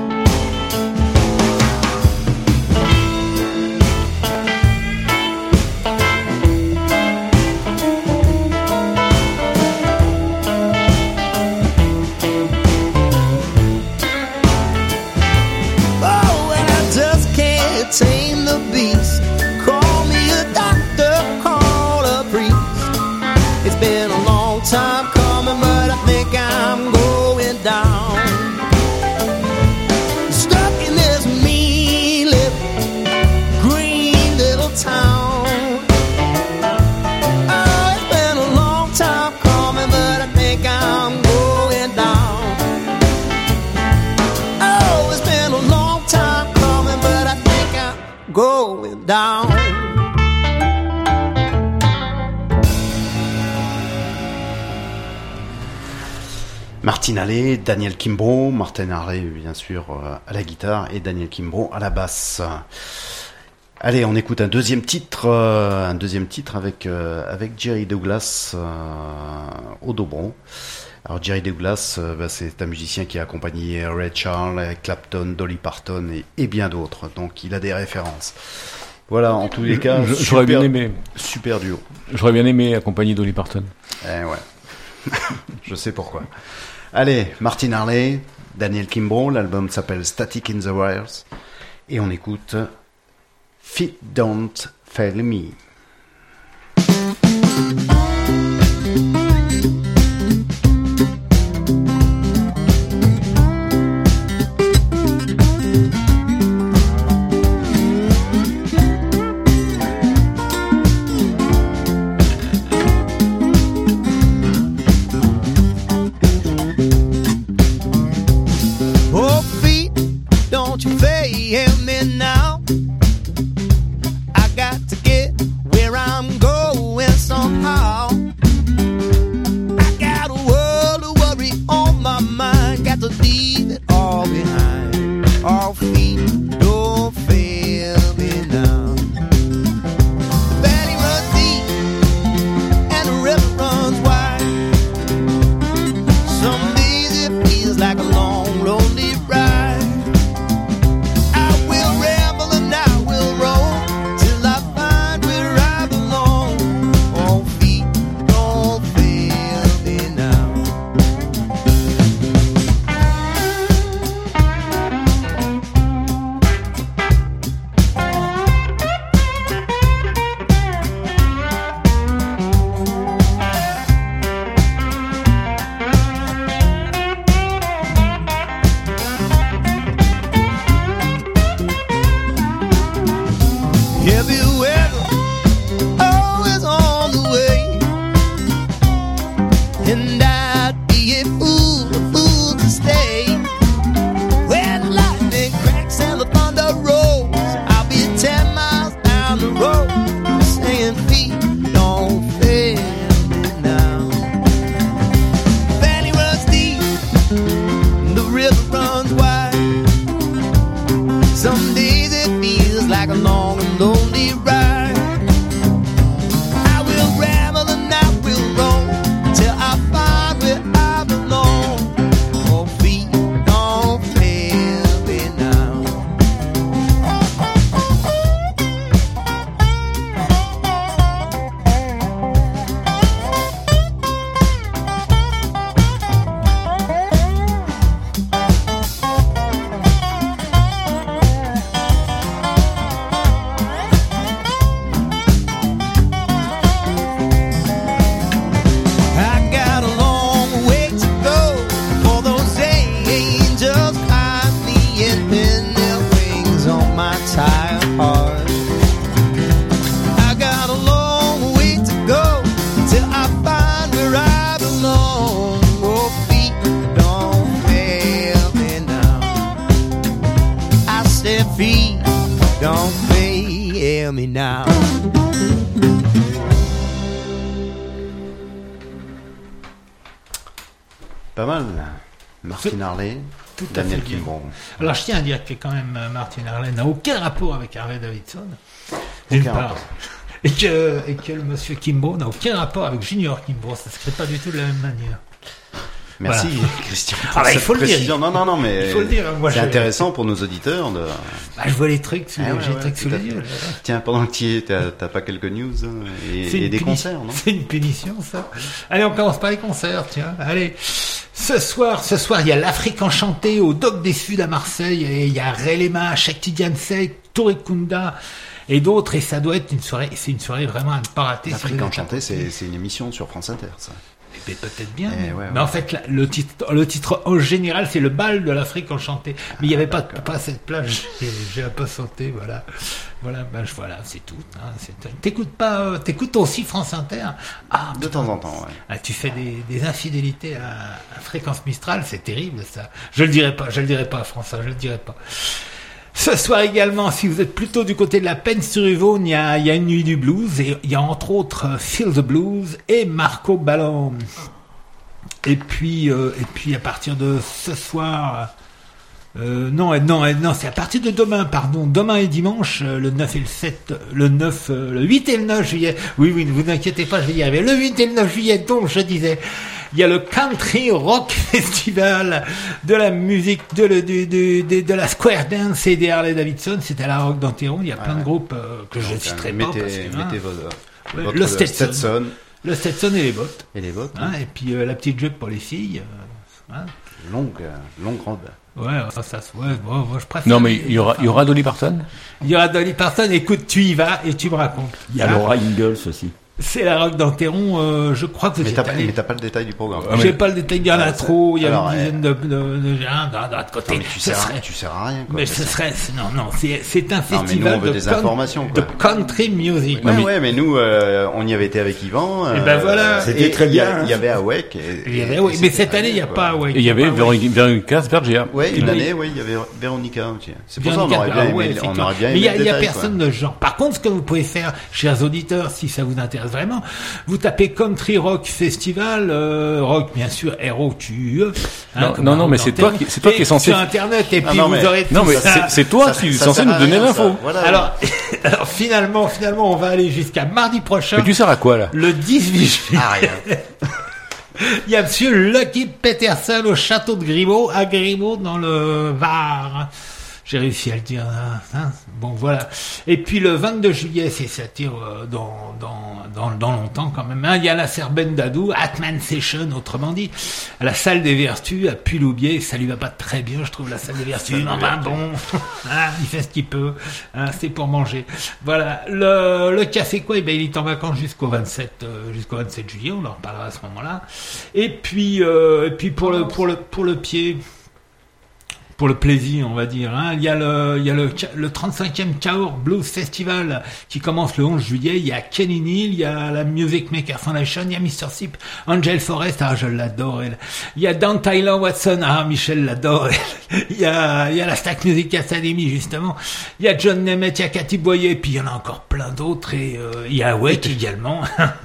Tame the beast. Call me a doctor, call a priest. It's been a long time coming, but I think I'm going down. Stuck in this mean little green little town. Oh, it's been a long time coming, but I think I'm going down. Oh, it's been a long time coming, but I going down. Martin Harley, Daniel Kimbrough, Martin Harley bien sûr à la guitare et Daniel Kimbrough à la basse. Allez, on écoute un deuxième titre, euh, un deuxième titre avec euh, avec Jerry Douglas euh, au dobro. Alors Jerry Douglas, euh, bah, c'est un musicien qui a accompagné Ray Charles, Clapton, Dolly Parton et, et bien d'autres. Donc il a des références. Voilà, en tous les cas, je, super, j'aurais bien aimé. Super duo. J'aurais bien aimé accompagner Dolly Parton. Eh ouais, je sais pourquoi. Allez, Martin Harley, Daniel Kimbrough, l'album s'appelle Static in the Wires et on écoute Feet Don't Fail Me. Oh, feet, don't you fail me now. I got to get where I'm going somehow. I got a world of worry on my mind. Got to leave it all behind. Oh, feet, don't fail me now. Valley runs deep and the river runs wide. Some days it feels like a long, lonely ride. I will ramble and I will roam till I find where I belong. Oh, feet, don't fail me now. Heavy weather always on the way, and I'd be a fool, a fool to stay. Where the lightning cracks and the thunder rolls, I'll be ten miles down the road, saying feet don't fail me now. Valley runs deep, the river runs wide. Some days it feels like a long and lonely ride. I will ramble and I will roam till I find where I belong. Oh, feet don't fail me now. I got a long way to go for those angels climb me and pin their wings on my tired heart. I got a long way to go till I find where I belong. Oh, feet don't fail me now. I said feet don't fail me now. Pas mal. Martin Harley, Tout à Daniel fait bien. Kimbrough. Alors je tiens à dire que quand même euh, Martin Harley n'a aucun rapport avec Harley Davidson, d'une Aucun part, rapport. et que, et que le monsieur Kimbrough n'a aucun rapport avec Junior Kimbrough, ça se crée pas du tout de la même manière. Merci Voilà. Christian. Ah pour bah, il cette faut le dire. précision. Non, non, non, mais Il faut le dire, moi, c'est je- intéressant pour nos auditeurs. De... Bah, je vois les trucs sous Ah les, ouais, j'ai les ouais, trucs sous tout à les fait. yeux. là. Tiens, pendant que tu y es, t'as t'as pas quelques news hein, et, C'est et une des puni- concerts, non? C'est une punition, ça. Allez, on commence par les concerts, tiens. Allez. Ce soir, ce soir, il y a l'Afrique enchantée au Doc des Suds à Marseille, et il y a Relema, Shakti Diansek, Touré Kunda et d'autres, et ça doit être une soirée, c'est une soirée vraiment à ne pas rater. L'Afrique Si vous êtes enchantée, à c'est côté. c'est une émission sur France Inter, ça. Mais peut-être bien. Eh mais ouais, mais ouais. en fait, la- le titre, le titre en général, c'est le bal de l'Afrique enchantée. Mais il n'y avait pas, d'accord. pas cette plage. J'ai, j'ai un peu sauté, voilà. Voilà, ben, je- voilà, c'est tout. Hein, c'est, t'écoutes pas, euh, t'écoutes aussi France Inter. Ah, De temps en temps, ouais. ah, tu fais des, des infidélités à, à Fréquence Mistral, c'est terrible, ça. Je le dirai pas, je le dirai pas, François, je le dirai pas. Ce soir également, si vous êtes plutôt du côté de la Peine-sur-Yvonne, il y a, il y a une nuit du blues, et il y a entre autres euh, Feel the Blues et Marco Ballon. Et puis, euh, et puis à partir de ce soir, euh, non, euh, non, euh, non, c'est à partir de demain, pardon, demain et dimanche, euh, le neuf et le sept, le neuf, euh, le huit et le neuf juillet. Oui, oui, ne vous inquiétez pas, je vais y arriver. Le huit et le neuf juillet, donc je disais, il y a le Country Rock Festival de la musique, de, le, de, de, de, de la Square Dance et des Harley Davidson. C'est à la Rock d'Anteron. Il y a plein Ouais. de groupes euh, que je ne Donc, citerai euh, pas. mettez, Parce que, hein, mettez votre, ouais, votre le Stetson. Stetson le Stetson et les bottes. et les bottes. Hein, et puis euh, la petite jupe pour les filles. euh, hein. Longue, euh, longue robe. Ouais, ça, ça, ouais, bon, moi, je préfère. Non, mais il y aura, il y aura Dolly Parton. Il y aura Dolly Parton. Écoute, tu y vas et tu me racontes. Il y a Laura Ingalls aussi. C'est la rock d'Anteron, euh, je crois que vous Mais êtes t'as, pas, allé. mais t'as pas le détail du programme. Ah, J'ai mais- pas le détail, il y en a Ah, trop, il y a alors, une dizaine de, de, de gens d'un d'un côté. Non, mais tu Ce sers, à, serait- tu sers à rien, quoi. mais ce serait, non, non, c'est, c'est un Non, mais nous, festival on veut de, des con- informations, de quoi. country music. Ouais, mais- ouais, mais nous, euh, on y avait été avec Yvan. Et ben voilà. C'était et très il y a- bien, hein. Il y avait Awake. Et, Il y avait- et- oui, et mais c'était cette très année, il n'y a bien, pas, quoi. ouais. Et il y avait pas, ouais. Véronica Véronica Sbergia. Ouais, une Oui. année, oui, il y avait Véronica aussi. C'est pour ça qu'on Véronica, aurait bien ah ouais, aimé, on effectivement. aurait bien Mais aimé il y a, le il y a détail, personne quoi. de ce genre. Par contre, ce que vous pouvez faire, chers auditeurs, si ça vous intéresse vraiment, vous tapez Country Rock Festival, euh, rock bien sûr, R O Q E. Non, non, non, mais c'est toi qui- c'est toi qui est censé- sur Internet et Ah puis non, vous mais- aurez Non, tout mais ça. c'est, c'est toi Ça- qui es ça censé sert nous à donner rien, l'info. ça. Voilà. Alors, alors finalement, finalement, on va aller jusqu'à mardi prochain. Mais tu sers à quoi, là? Le dix-huit juillet. Ah, rien. Il y a monsieur Lucky Peterson au château de Grimaud, à Grimaud, dans le Var. J'ai réussi à le dire. Hein, hein. Bon, voilà. Et puis le vingt-deux juillet, c'est ça tire euh, dans, dans, dans, dans longtemps quand même. Hein. Il y a la Serbène d'Adou, Atman Session, autrement dit, à la salle des Vertus, à Puloubier. Ça lui va pas très bien, je trouve, la salle des Vertus. Non, ben bon, hein, il fait ce qu'il peut. Hein, c'est pour manger. Voilà. Le, le café quoi, eh ben, il est en vacances jusqu'au vingt-sept, euh, jusqu'au vingt-sept juillet. On en reparlera à ce moment-là. Et puis, euh, et puis pour le, pour le, pour le pied. Pour le plaisir, on va dire. Hein. Il y a le, il y a le, le trente-cinquième Cahors Blues Festival qui commence le onze juillet. Il y a Kenny Neal, il y a la Music Maker Foundation, il y a mister Sip, Angel Forrest, ah je l'adore elle. Il y a Dan Tyler Watson, ah Michel l'adore elle. Il y a, il y a la Stack Music Academy justement. Il y a John Nemeth, il y a Cathy Boyer, puis il y en a encore plein d'autres et euh, il y a Wake également.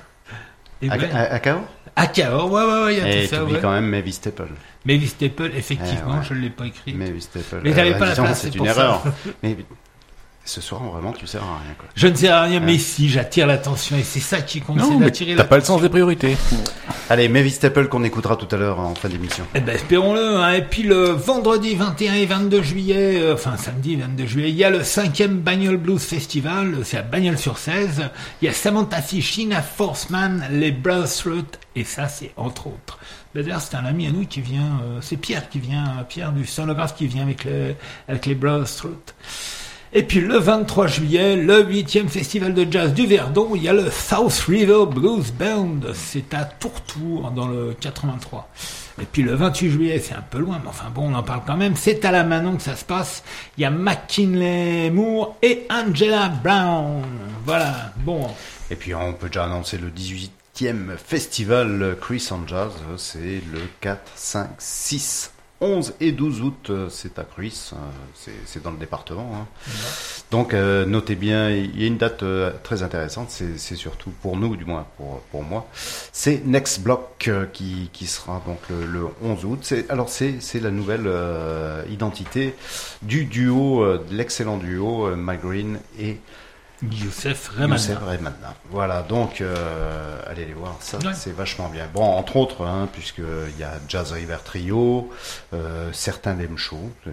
Et À, ouais. à, à Cahors À Cahors, ouais ouais ouais, il y a Et tout ça. t'oublies Ouais. quand même Mavis Staple. Mavis Staple, effectivement, Eh ouais. je ne l'ai pas écrit. Mavis Staple. Mais j'avais Euh, pas la disons, place, c'est c'est une pour erreur. ça. Mais ce soir, vraiment, tu sers à rien, quoi. Je ne sais rien, mais Ouais. si, j'attire l'attention et c'est ça qui compte, c'est Non, mais d'attirer t'as pas le l'attention. sens des priorités. Allez, Mavis Staple qu'on écoutera tout à l'heure en fin d'émission. Eh ben, espérons-le, hein. Et puis le vendredi vingt et un et vingt-deux juillet, euh, enfin samedi vingt-deux juillet, il y a le cinquième Bagnole Blues Festival, c'est à Bagnols-sur-Cèze. Il y a Samantha Fish, Ina Forceman, les Brassroot, et ça c'est entre autres. Ben, d'ailleurs, c'est un ami à nous qui vient, euh, c'est Pierre qui vient, Pierre du sonographe qui vient avec les, avec les Brassroot. Et puis le vingt-trois juillet, le huitième festival de jazz du Verdon, il y a le South River Blues Band, c'est à Tourtour dans le quatre-vingt-trois. Et puis le vingt-huit juillet, c'est un peu loin, mais enfin bon, on en parle quand même, c'est à la Manon que ça se passe. Il y a McKinley Moore et Angela Brown. Voilà, bon. Et puis, on peut déjà annoncer le dix-huitième festival Chris en Jazz. C'est le quatre, cinq, six, onze et douze août. C'est à Chris. C'est, c'est dans le département. Hein. Donc, euh, notez bien, il y a une date euh, très intéressante. C'est, c'est surtout pour nous, du moins pour, pour moi. C'est Next Block euh, qui, qui sera donc le, le onze août. C'est, alors, c'est, c'est la nouvelle euh, identité du duo, euh, de l'excellent duo euh, Mike Green et Youssef Remana. Youssef Remana. Voilà, donc euh, allez les voir, ça Ouais. c'est vachement bien. Bon, entre autres, hein, puisqu'il y a Jazz River Trio, euh, certains Dem Show, euh,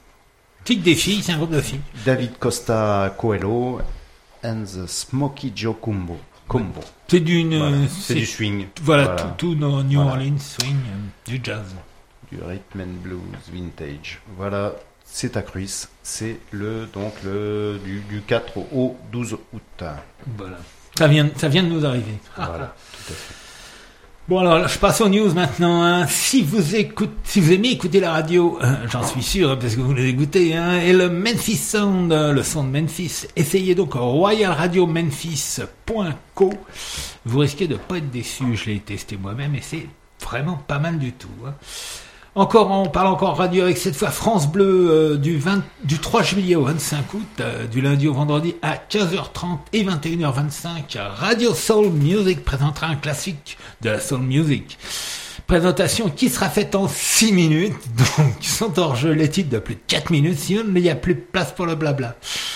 Tic des filles, c'est un groupe de filles. David Costa Coelho and the Smokey Joe Combo. Combo. C'est d'une, Voilà, euh, c'est du swing. Voilà, Voilà. tout, tout no- New Voilà. Orleans swing, euh, du jazz. Du rhythm and blues vintage. Voilà, c'est à Chris. C'est le donc le du, du quatre au douze août. Voilà. Ça vient, ça vient de nous arriver. Voilà, tout à fait. Bon alors, je passe aux news maintenant. Hein. Si vous écoutez, si vous aimez écouter la radio, euh, j'en suis sûr parce que vous les écoutez, hein, et le Memphis Sound, euh, le son de Memphis, essayez donc royal radio memphis point co. Vous risquez de pas être déçus. Je l'ai testé moi-même et c'est vraiment pas mal du tout. Hein. Encore, on parle encore radio avec cette fois France Bleu euh, du, vingt, du trois juillet au vingt-cinq août, euh, du lundi au vendredi à quinze heures trente et vingt et une heures vingt-cinq. Radio Soul Music présentera un classique de la Soul Music. Présentation qui sera faite en six minutes, donc sont hors jeu les titres de plus de quatre minutes, sinon il n'y a plus de place pour le blabla.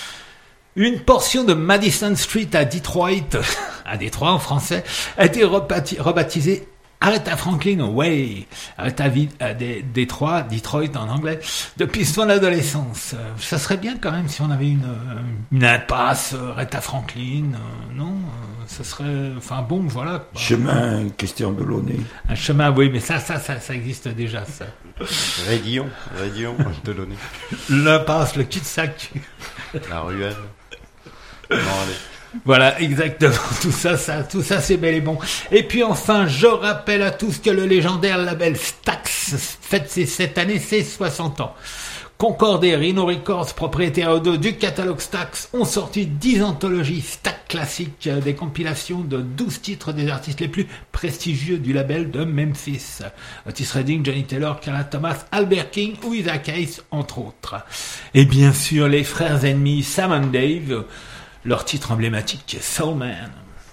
Une portion de Madison Street à Detroit, à Détroit en français, a été rebapti- rebaptisée Aretha Franklin, ouais, Aretha Vi- euh, Dé- Détroit, Detroit en anglais, depuis son adolescence. Euh, ça serait bien quand même si on avait une, euh, une impasse euh, Aretha Franklin, euh, non euh, ça serait, enfin bon, voilà. Quoi. Chemin Christian Delaunay. Un chemin, oui, mais ça, ça, ça, ça existe déjà, ça. Rayon, Rayon, Delaunay. L'impasse, le cul-de-sac. La ruelle. Non, allez. Voilà, exactement. Tout ça, ça, tout ça, c'est bel et bon. Et puis enfin, je rappelle à tous que le légendaire label Stax fête ses, cette année ses soixante ans. Concorde et Rhino Records, propriétaires de, du catalogue Stax, ont sorti dix anthologies Stax classiques, euh, des compilations de douze titres des artistes les plus prestigieux du label de Memphis. Otis Redding, Johnny Taylor, Carla Thomas, Albert King ou Isaac Hayes, entre autres. Et bien sûr, les frères ennemis Sam and Dave, leur titre emblématique, Soul Man.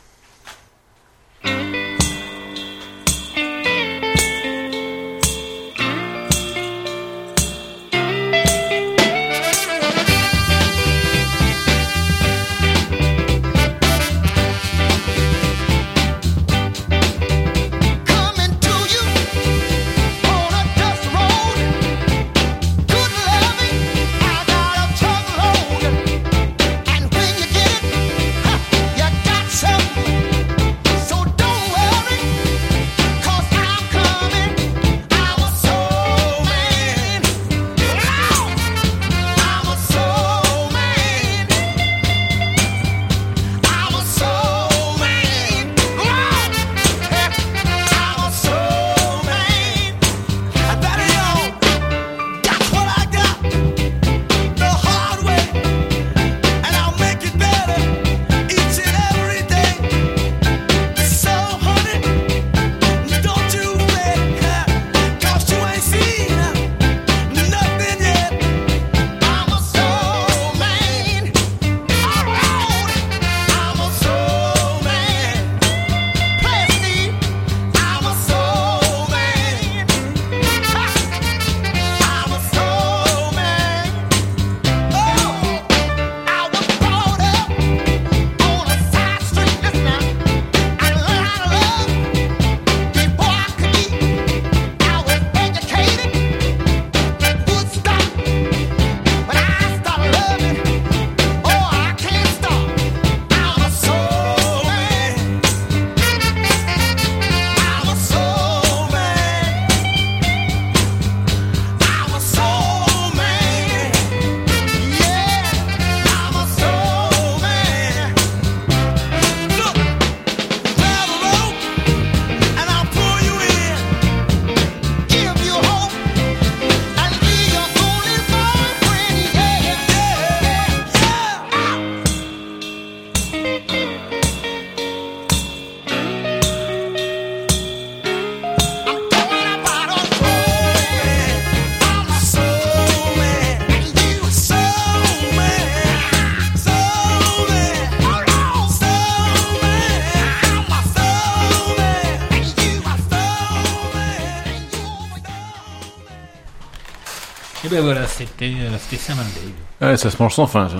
Et ben voilà, c'était, euh, c'était Sam and Dave. Ouais, ça se mange sans fin, ça.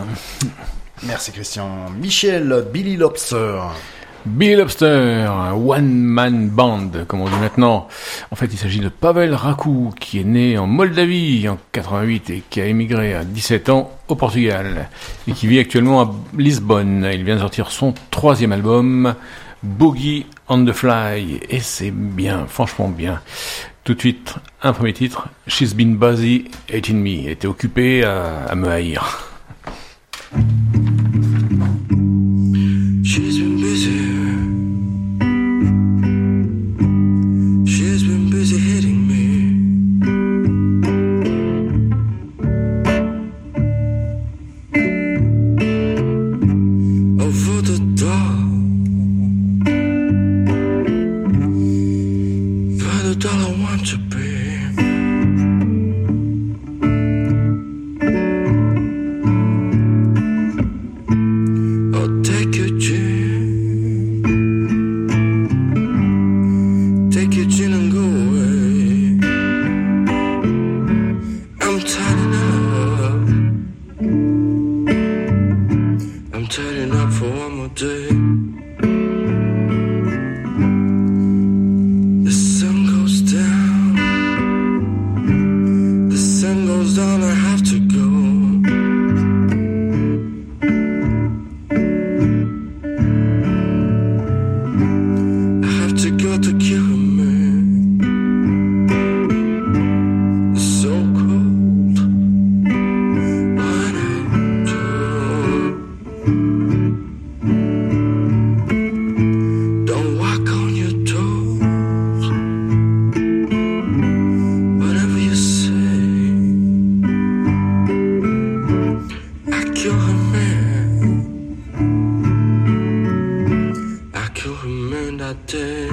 Merci Christian. Michel, Billy Lobster. Billy Lobster, un one-man band, comme on dit maintenant. En fait, il s'agit de Pavel Rakou, qui est né en Moldavie en quatre-vingt-huit et qui a émigré à dix-sept ans au Portugal et qui vit actuellement à Lisbonne. Il vient de sortir son troisième album, Boogie on the Fly, et c'est bien, franchement bien. Tout de suite, un premier titre, She's Been Busy Hating Me, elle était occupée à, à me haïr. She's been busy. She's been busy hitting me. Over the door. By the doll I want to be. This day.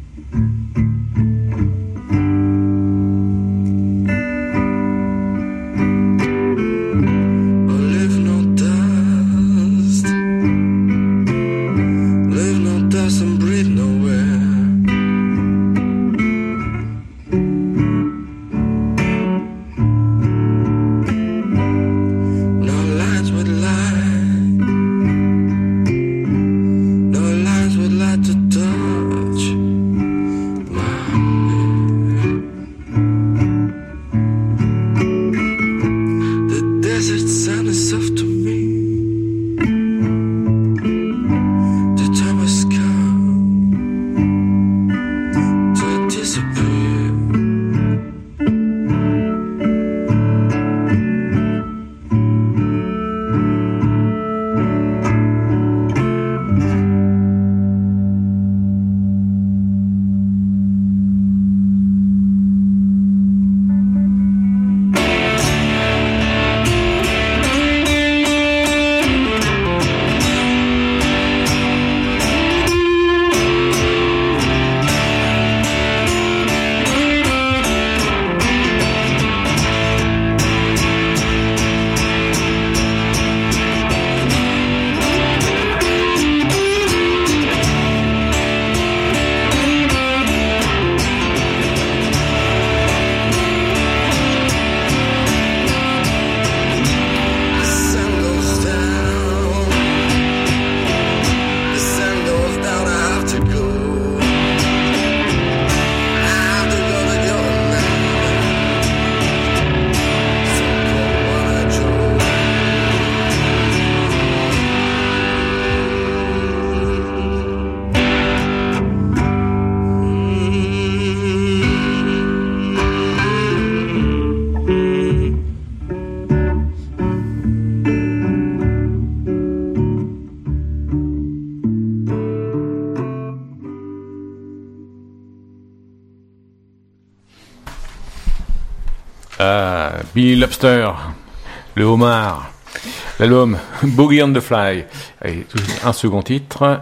Ah, Billy Lobster, le homard, l'album Boogie on the Fly. Allez, un second titre,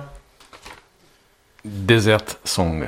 Desert Song.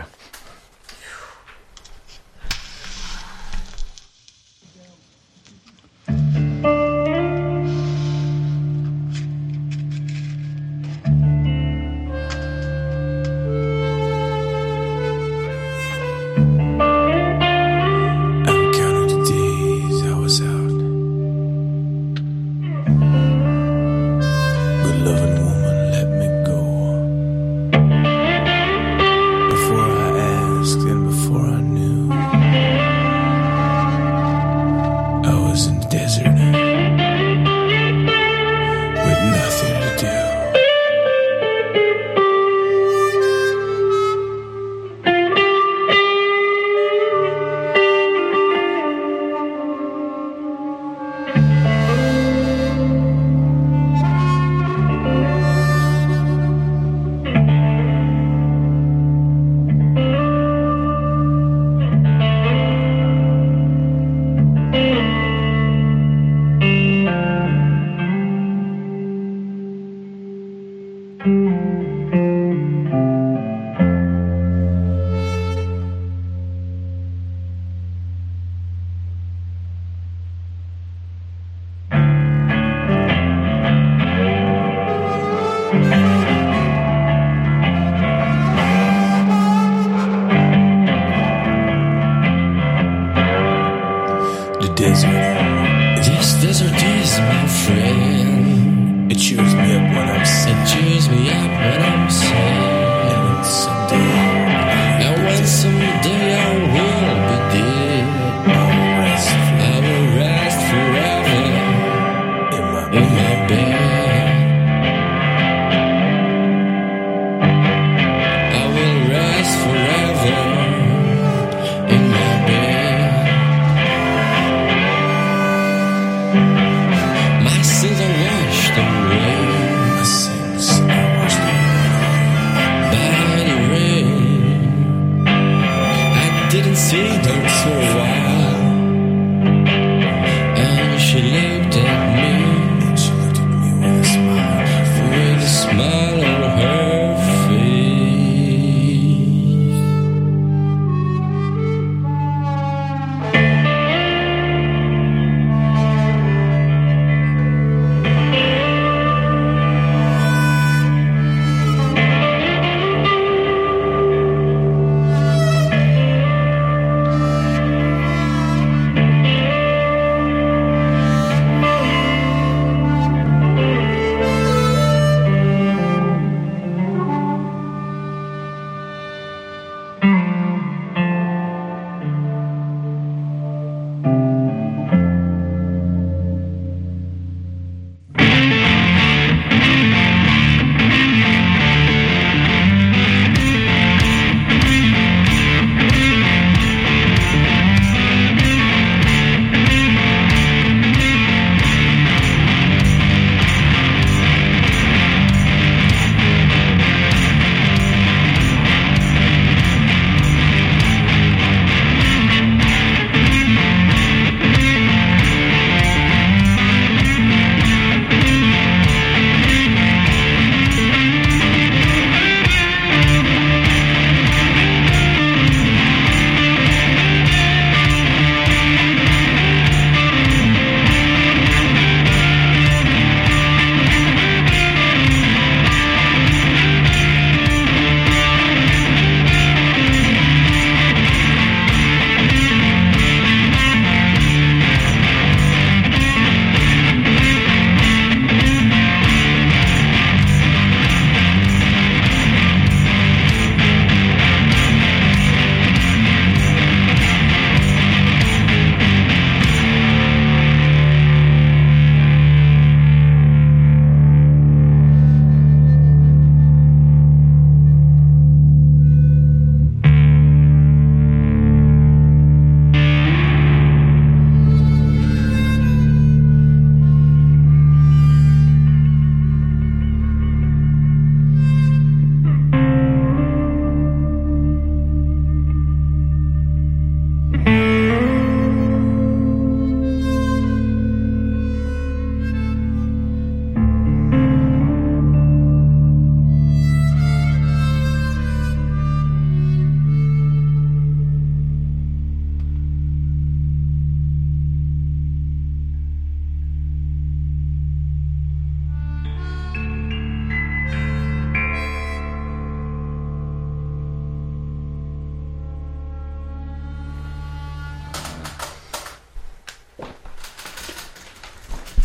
Smile on her face.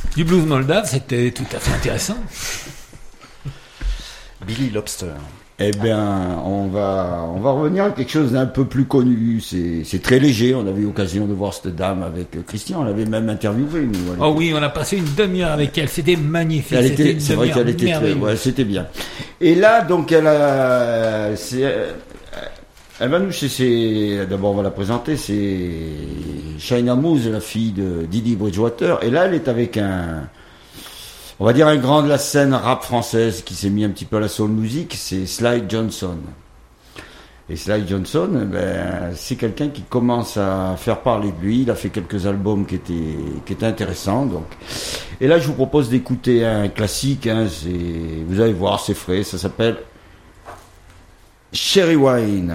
Du blues moldave, c'était tout à fait intéressant. Billy Lobster. Eh bien, on va, on va revenir à quelque chose d'un peu plus connu. C'est, c'est très léger. On avait eu l'occasion de voir cette dame avec Christian. On l'avait même interviewée, nous. Oh oui, on a passé une demi-heure avec elle. C'était magnifique. Elle C'était était, une c'est vrai qu'elle était très, ouais, c'était bien. Et là, donc, elle a, c'est, elle va nous chez ses, d'abord, on va la présenter. C'est China Moose, la fille de Didi Bridgewater. Et là, elle est avec un, on va dire un grand de la scène rap française qui s'est mis un petit peu à la soul music, c'est Sly Johnson. Et Sly Johnson, ben, c'est quelqu'un qui commence à faire parler de lui. Il a fait quelques albums qui étaient, qui étaient intéressants. Donc. Et là, je vous propose d'écouter un classique. Hein, c'est, vous allez voir, c'est frais. Ça s'appelle Cherry Wine.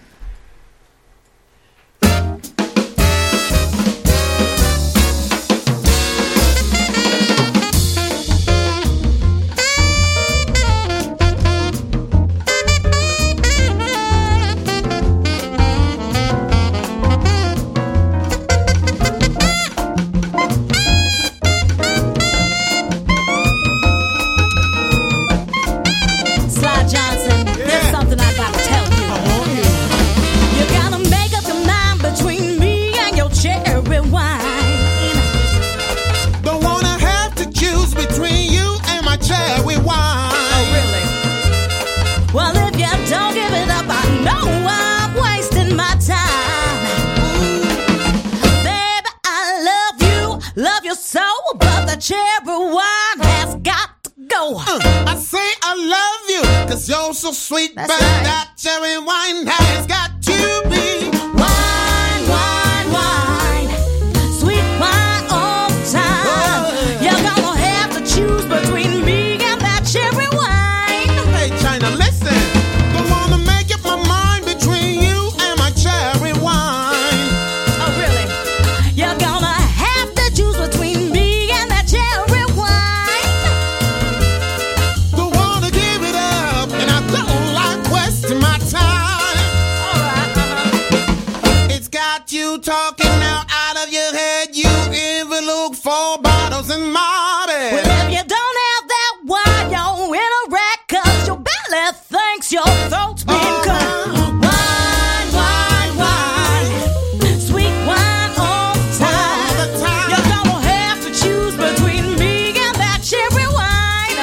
So sweet, That's but right. That cherry wine has got to be wine, wine, wine, sweet wine all the time. Oh, yeah. You're gonna have to choose between me and that cherry wine. Hey, China, listen. Don't wanna make up my mind between you and my cherry wine. Oh, really? You're gonna have to choose between me and that cherry wine. Don't wanna give it up, and I don't like wasting my time. All right, uh-huh. It's got you talking now out of your head. You even look for bottles in my bed. Well, if you don't have that wine, you're in a wreck, 'cause your belly thinks your throat's been uh-huh. cut. Wine, wine, wine, sweet wine all the time. All the time. You're gonna have to choose between me and that cherry wine.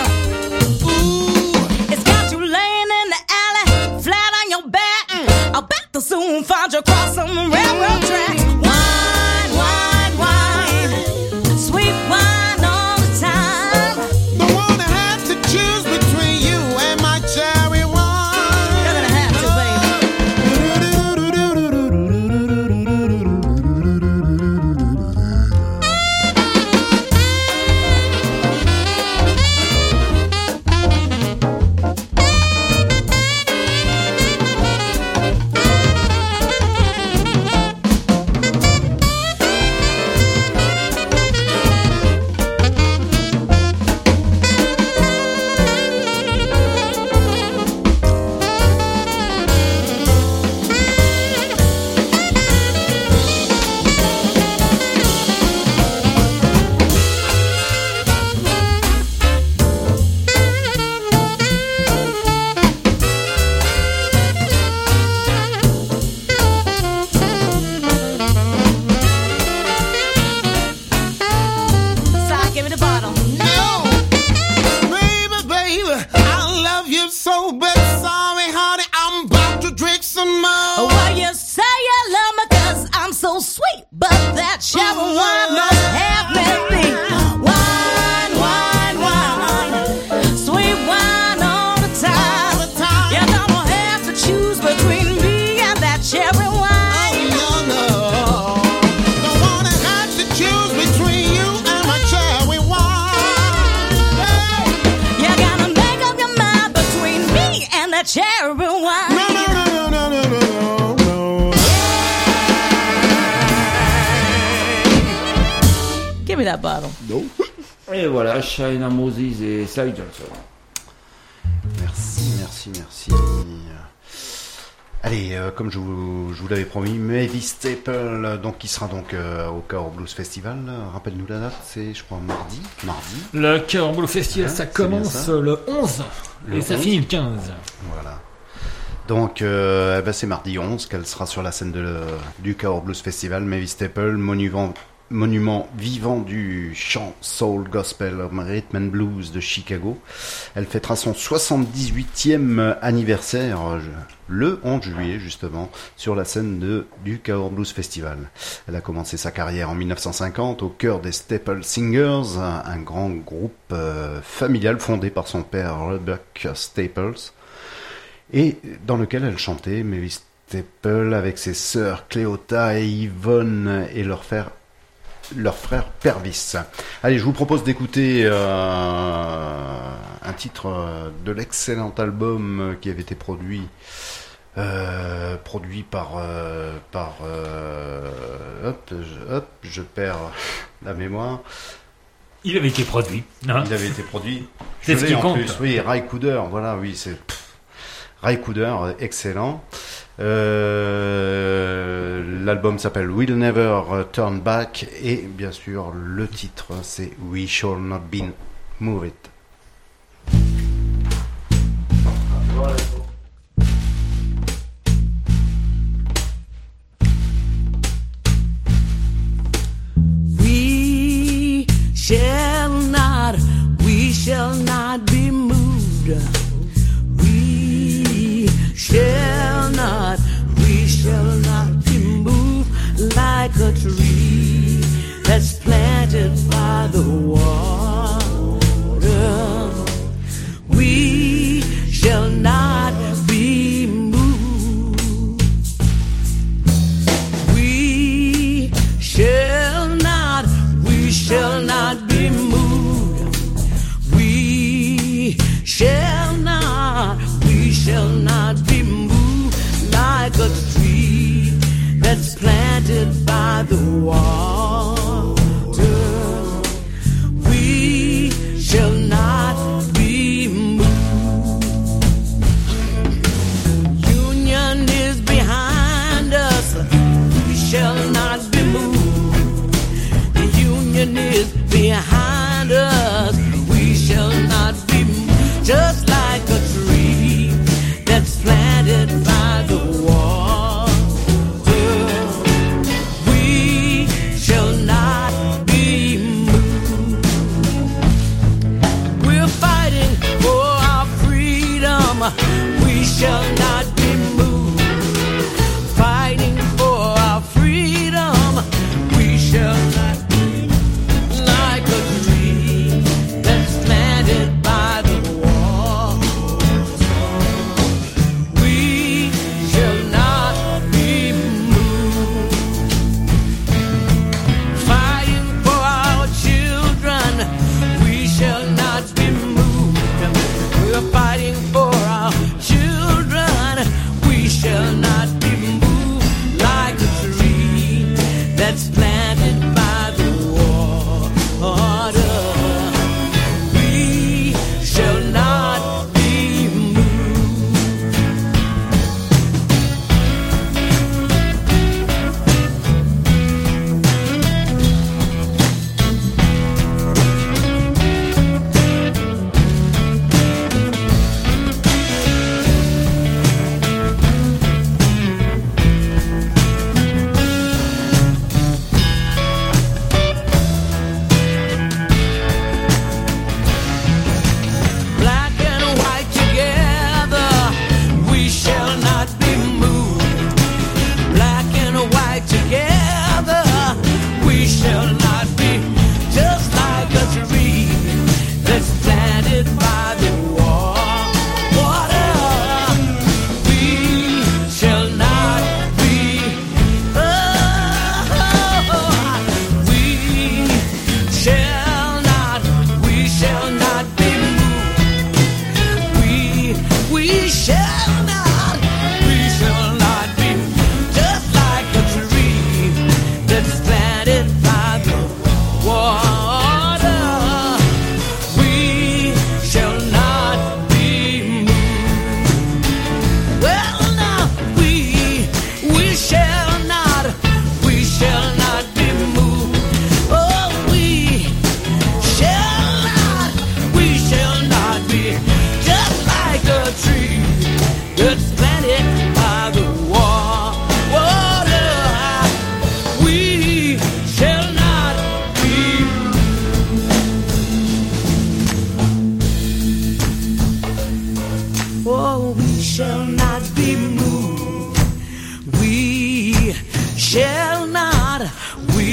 Ooh, it's got you laying in the alley, flat on your back. Mm. I'll bet they'll soon find you across some railroad tracks. Wine, wine, wine, sweet wine all the time. Don't wanna have to choose between you and my cherry wine. You're gonna have to, baby. So give me the bottle. No, baby, baby, I love you so, but sorry, honey, I'm about to drink some more. Well, you say you love me 'cause I'm so sweet, but that cherry wine must have me be. Wine, wine, wine, sweet wine all the time. You're gonna have to choose between me and that cherry wine. Oh, no, no. Don't wanna have to choose between you and my cherry wine. Hey. You gotta make up your mind between me and that cherry wine. No, no, no, no, no, no, no, no. Give me that bottle. Non. Et voilà, China Moses et Sly Johnson. Merci, merci, merci. Allez, euh, comme je vous, je vous l'avais promis, Mavis Staples, donc qui sera donc euh, au Cahors Blues Festival. Rappelle-nous la date, c'est je crois mardi. Mardi. Le Cahors Blues Festival, Hein, ça c'est commence bien ça. le onze Le et ça onze. finit le quinze. Voilà. Donc, euh, eh ben, c'est mardi onze qu'elle sera sur la scène de, le- du Cahors Blues Festival. Mavis Staples, monument, monument vivant du chant soul gospel rhythm and blues de Chicago. Elle fêtera son soixante-dix-huitième anniversaire euh, le onze juillet, justement, sur la scène de, du Cahors Blues Festival. Elle a commencé sa carrière en mille neuf cent cinquante au cœur des Staple Singers, un, un grand groupe euh, familial fondé par son père Lubbock Staples, et dans lequel elle chantait Mavis Staples avec ses sœurs Cléota et Yvonne et leur frère, leur frère Pervis. Allez, je vous propose d'écouter euh, un titre euh, de l'excellent album qui avait été produit euh, produit par euh, par euh, hop, je, hop, je perds la mémoire. Il avait été produit. Hein. Il avait été produit. C'est Je ce l'ai qui en compte. plus. Oui, Ray Cooder. Voilà, oui, c'est pff, Ray Cooder, excellent. Euh, l'album s'appelle We'll Never Turn Back et bien sûr le titre c'est We Shall Not Be Move It. We shall not, we shall not be moved. We shall not, we shall not be moved like a tree that's planted by the water. We shall not be moved. We shall not, we shall not be moved. We shall not, we shall not be moved like a tree that's planted by the water. We shall not be moved. Union is behind us. We shall not be moved. The union is behind us. We shall not be moved. Just like a tree that's planted by the water. We shall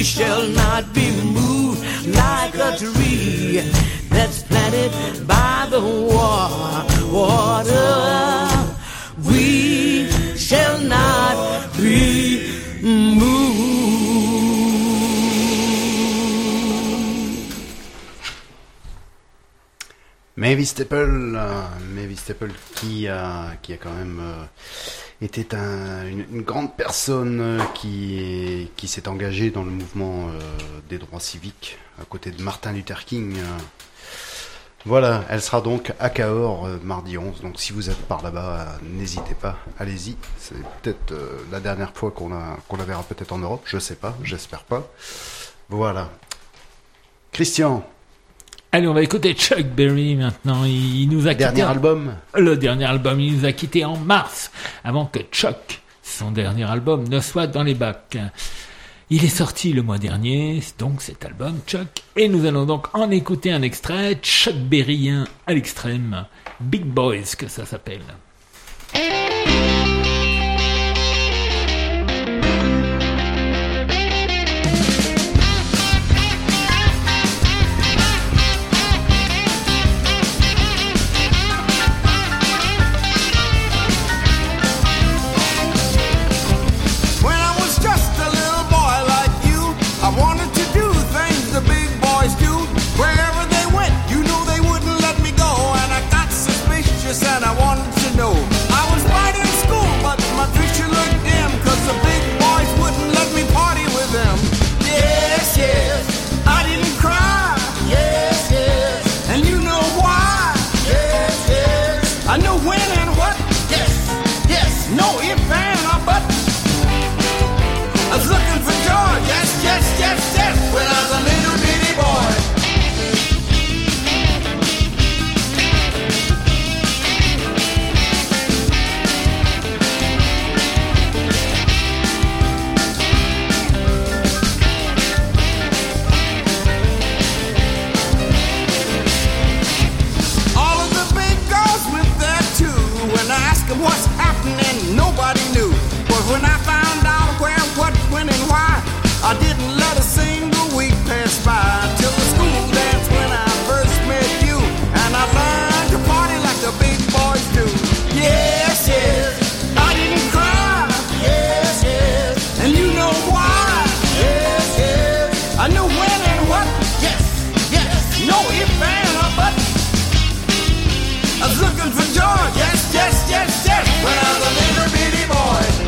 we shall not be moved like a tree that's planted by the wa- water. We shall not be moved. Mavis Staples, euh, Mavis Staples qui a, qui a quand même euh, était un, une, une grande personne euh, qui, qui s'est engagée dans le mouvement euh, des droits civiques à côté de Martin Luther King. Euh. Voilà, elle sera donc à Cahors euh, mardi onze, donc si vous êtes par là-bas, euh, n'hésitez pas, allez-y. C'est peut-être euh, la dernière fois qu'on la, qu'on la verra peut-être en Europe, je sais pas, j'espère pas. Voilà. Christian. Allez, on va écouter Chuck Berry maintenant. Il nous a quitté. Dernier album. Le dernier album, il nous a quitté en mars, avant que Chuck, son dernier album, ne soit dans les bacs. Il est sorti le mois dernier, donc cet album, Chuck, et nous allons donc en écouter un extrait, Chuck Berrien à l'extrême, Big Boys que ça s'appelle. And I wanted to know. I was right in school, but my teacher looked dim, cause the big boys wouldn't let me party with them. Yes, yes, I didn't cry. Yes, yes, and you know why. Yes, yes, I know when and what. Yes, yes, no if and or but. I was looking for joy. Yes, yes, yes, yes, when I was a little bitty boy. What's happening, nobody knew. But when I found out where, what, when, and why, I didn't let a single week pass by till the school dance when I first met you. And I learned to party like the big boys do. Yes, yes, I didn't cry. Yes, yes, and you know why. Yes, yes, I knew when and what. Yes, yes, no if and or but. I was looking for joy. Yes, yes, yes, yes, when I was a little bitty boy.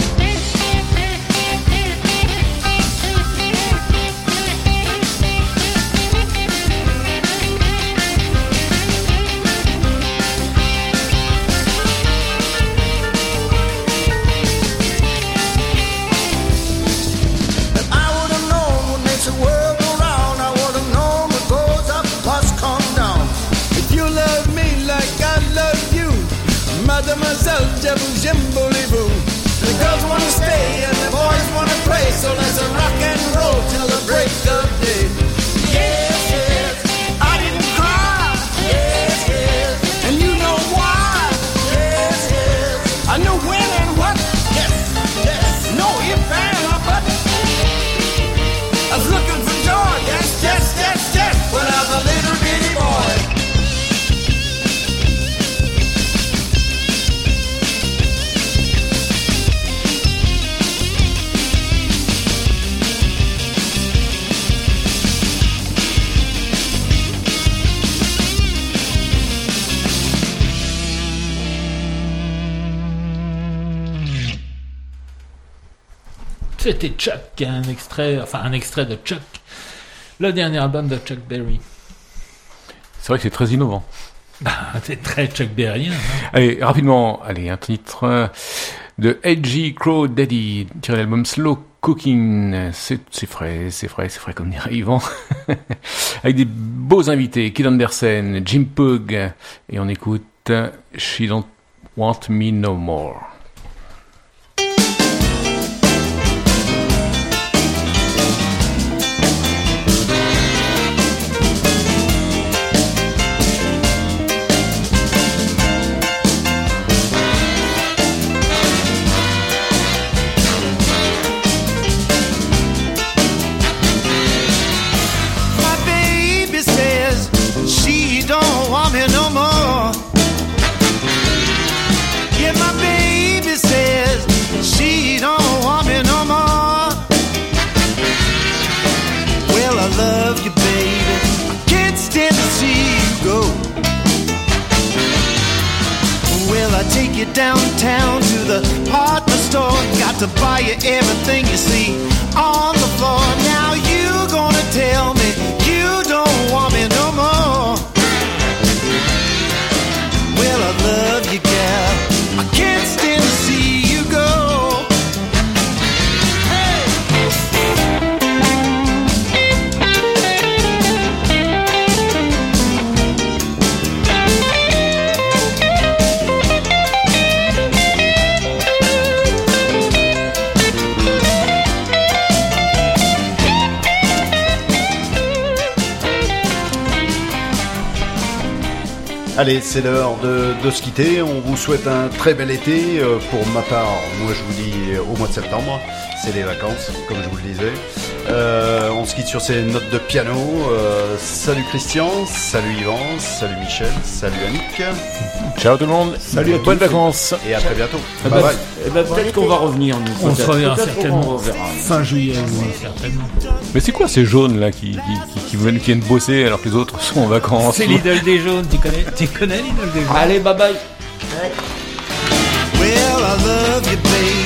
If I would have known what makes the world go round, I would have known what goes up must come down. If you love me like I love you, Mademoiselle Jabou Jimboliboo. The girls wanna stay and the boys wanna play, so let's rock and roll till the break of day. Yes, yes, I didn't cry. Yes, yes, and you know why. Yes, yes, I knew when and what. Yes, yes, no if and or but. I was looking for joy. Yes, yes, yes, yes, when I was a little bitty boy. C'était Chuck, un extrait, enfin un extrait de Chuck, le dernier album de Chuck Berry. C'est vrai que c'est très innovant. Bah, c'est très Chuck Berrien. Hein. Allez, rapidement, allez, un titre de Edgy Crow Daddy, tiré de l'album Slow Cooking. C'est, c'est frais, c'est frais, c'est frais comme dirait Yvan. Avec des beaux invités, Kid Andersen, Jim Pug, et on écoute She Don't Want Me No More. you downtown to the hardware store. Got to buy you everything you see on the floor. Now you gonna tell me you don't want me no more. Well, I love you, gal. I can't stand to see you go. Hey! Allez, c'est l'heure de, de se quitter. On vous souhaite un très bel été. Euh, pour ma part, moi je vous dis au mois de septembre, c'est les vacances, comme je vous le disais. Euh, on se quitte sur ces notes de piano. Euh, salut Christian, salut Yvan, salut Michel, salut Annick. Ciao tout le monde. Salut à tous. Bonnes vacances. Et à très bientôt. Eh Bye ben, bye. eh ben, peut-être qu'on va revenir, nous. On se Peut-être. reverra Peut-être qu'on certainement. reverra. Fin juillet, oui, certainement. Mais c'est quoi ces jaunes là qui, qui, qui, qui viennent, qui viennent bosser alors que les autres sont en vacances? C'est l'idole des jaunes, tu connais, tu connais l'idole des jaunes? Allez, bye bye. Well, I love you, baby.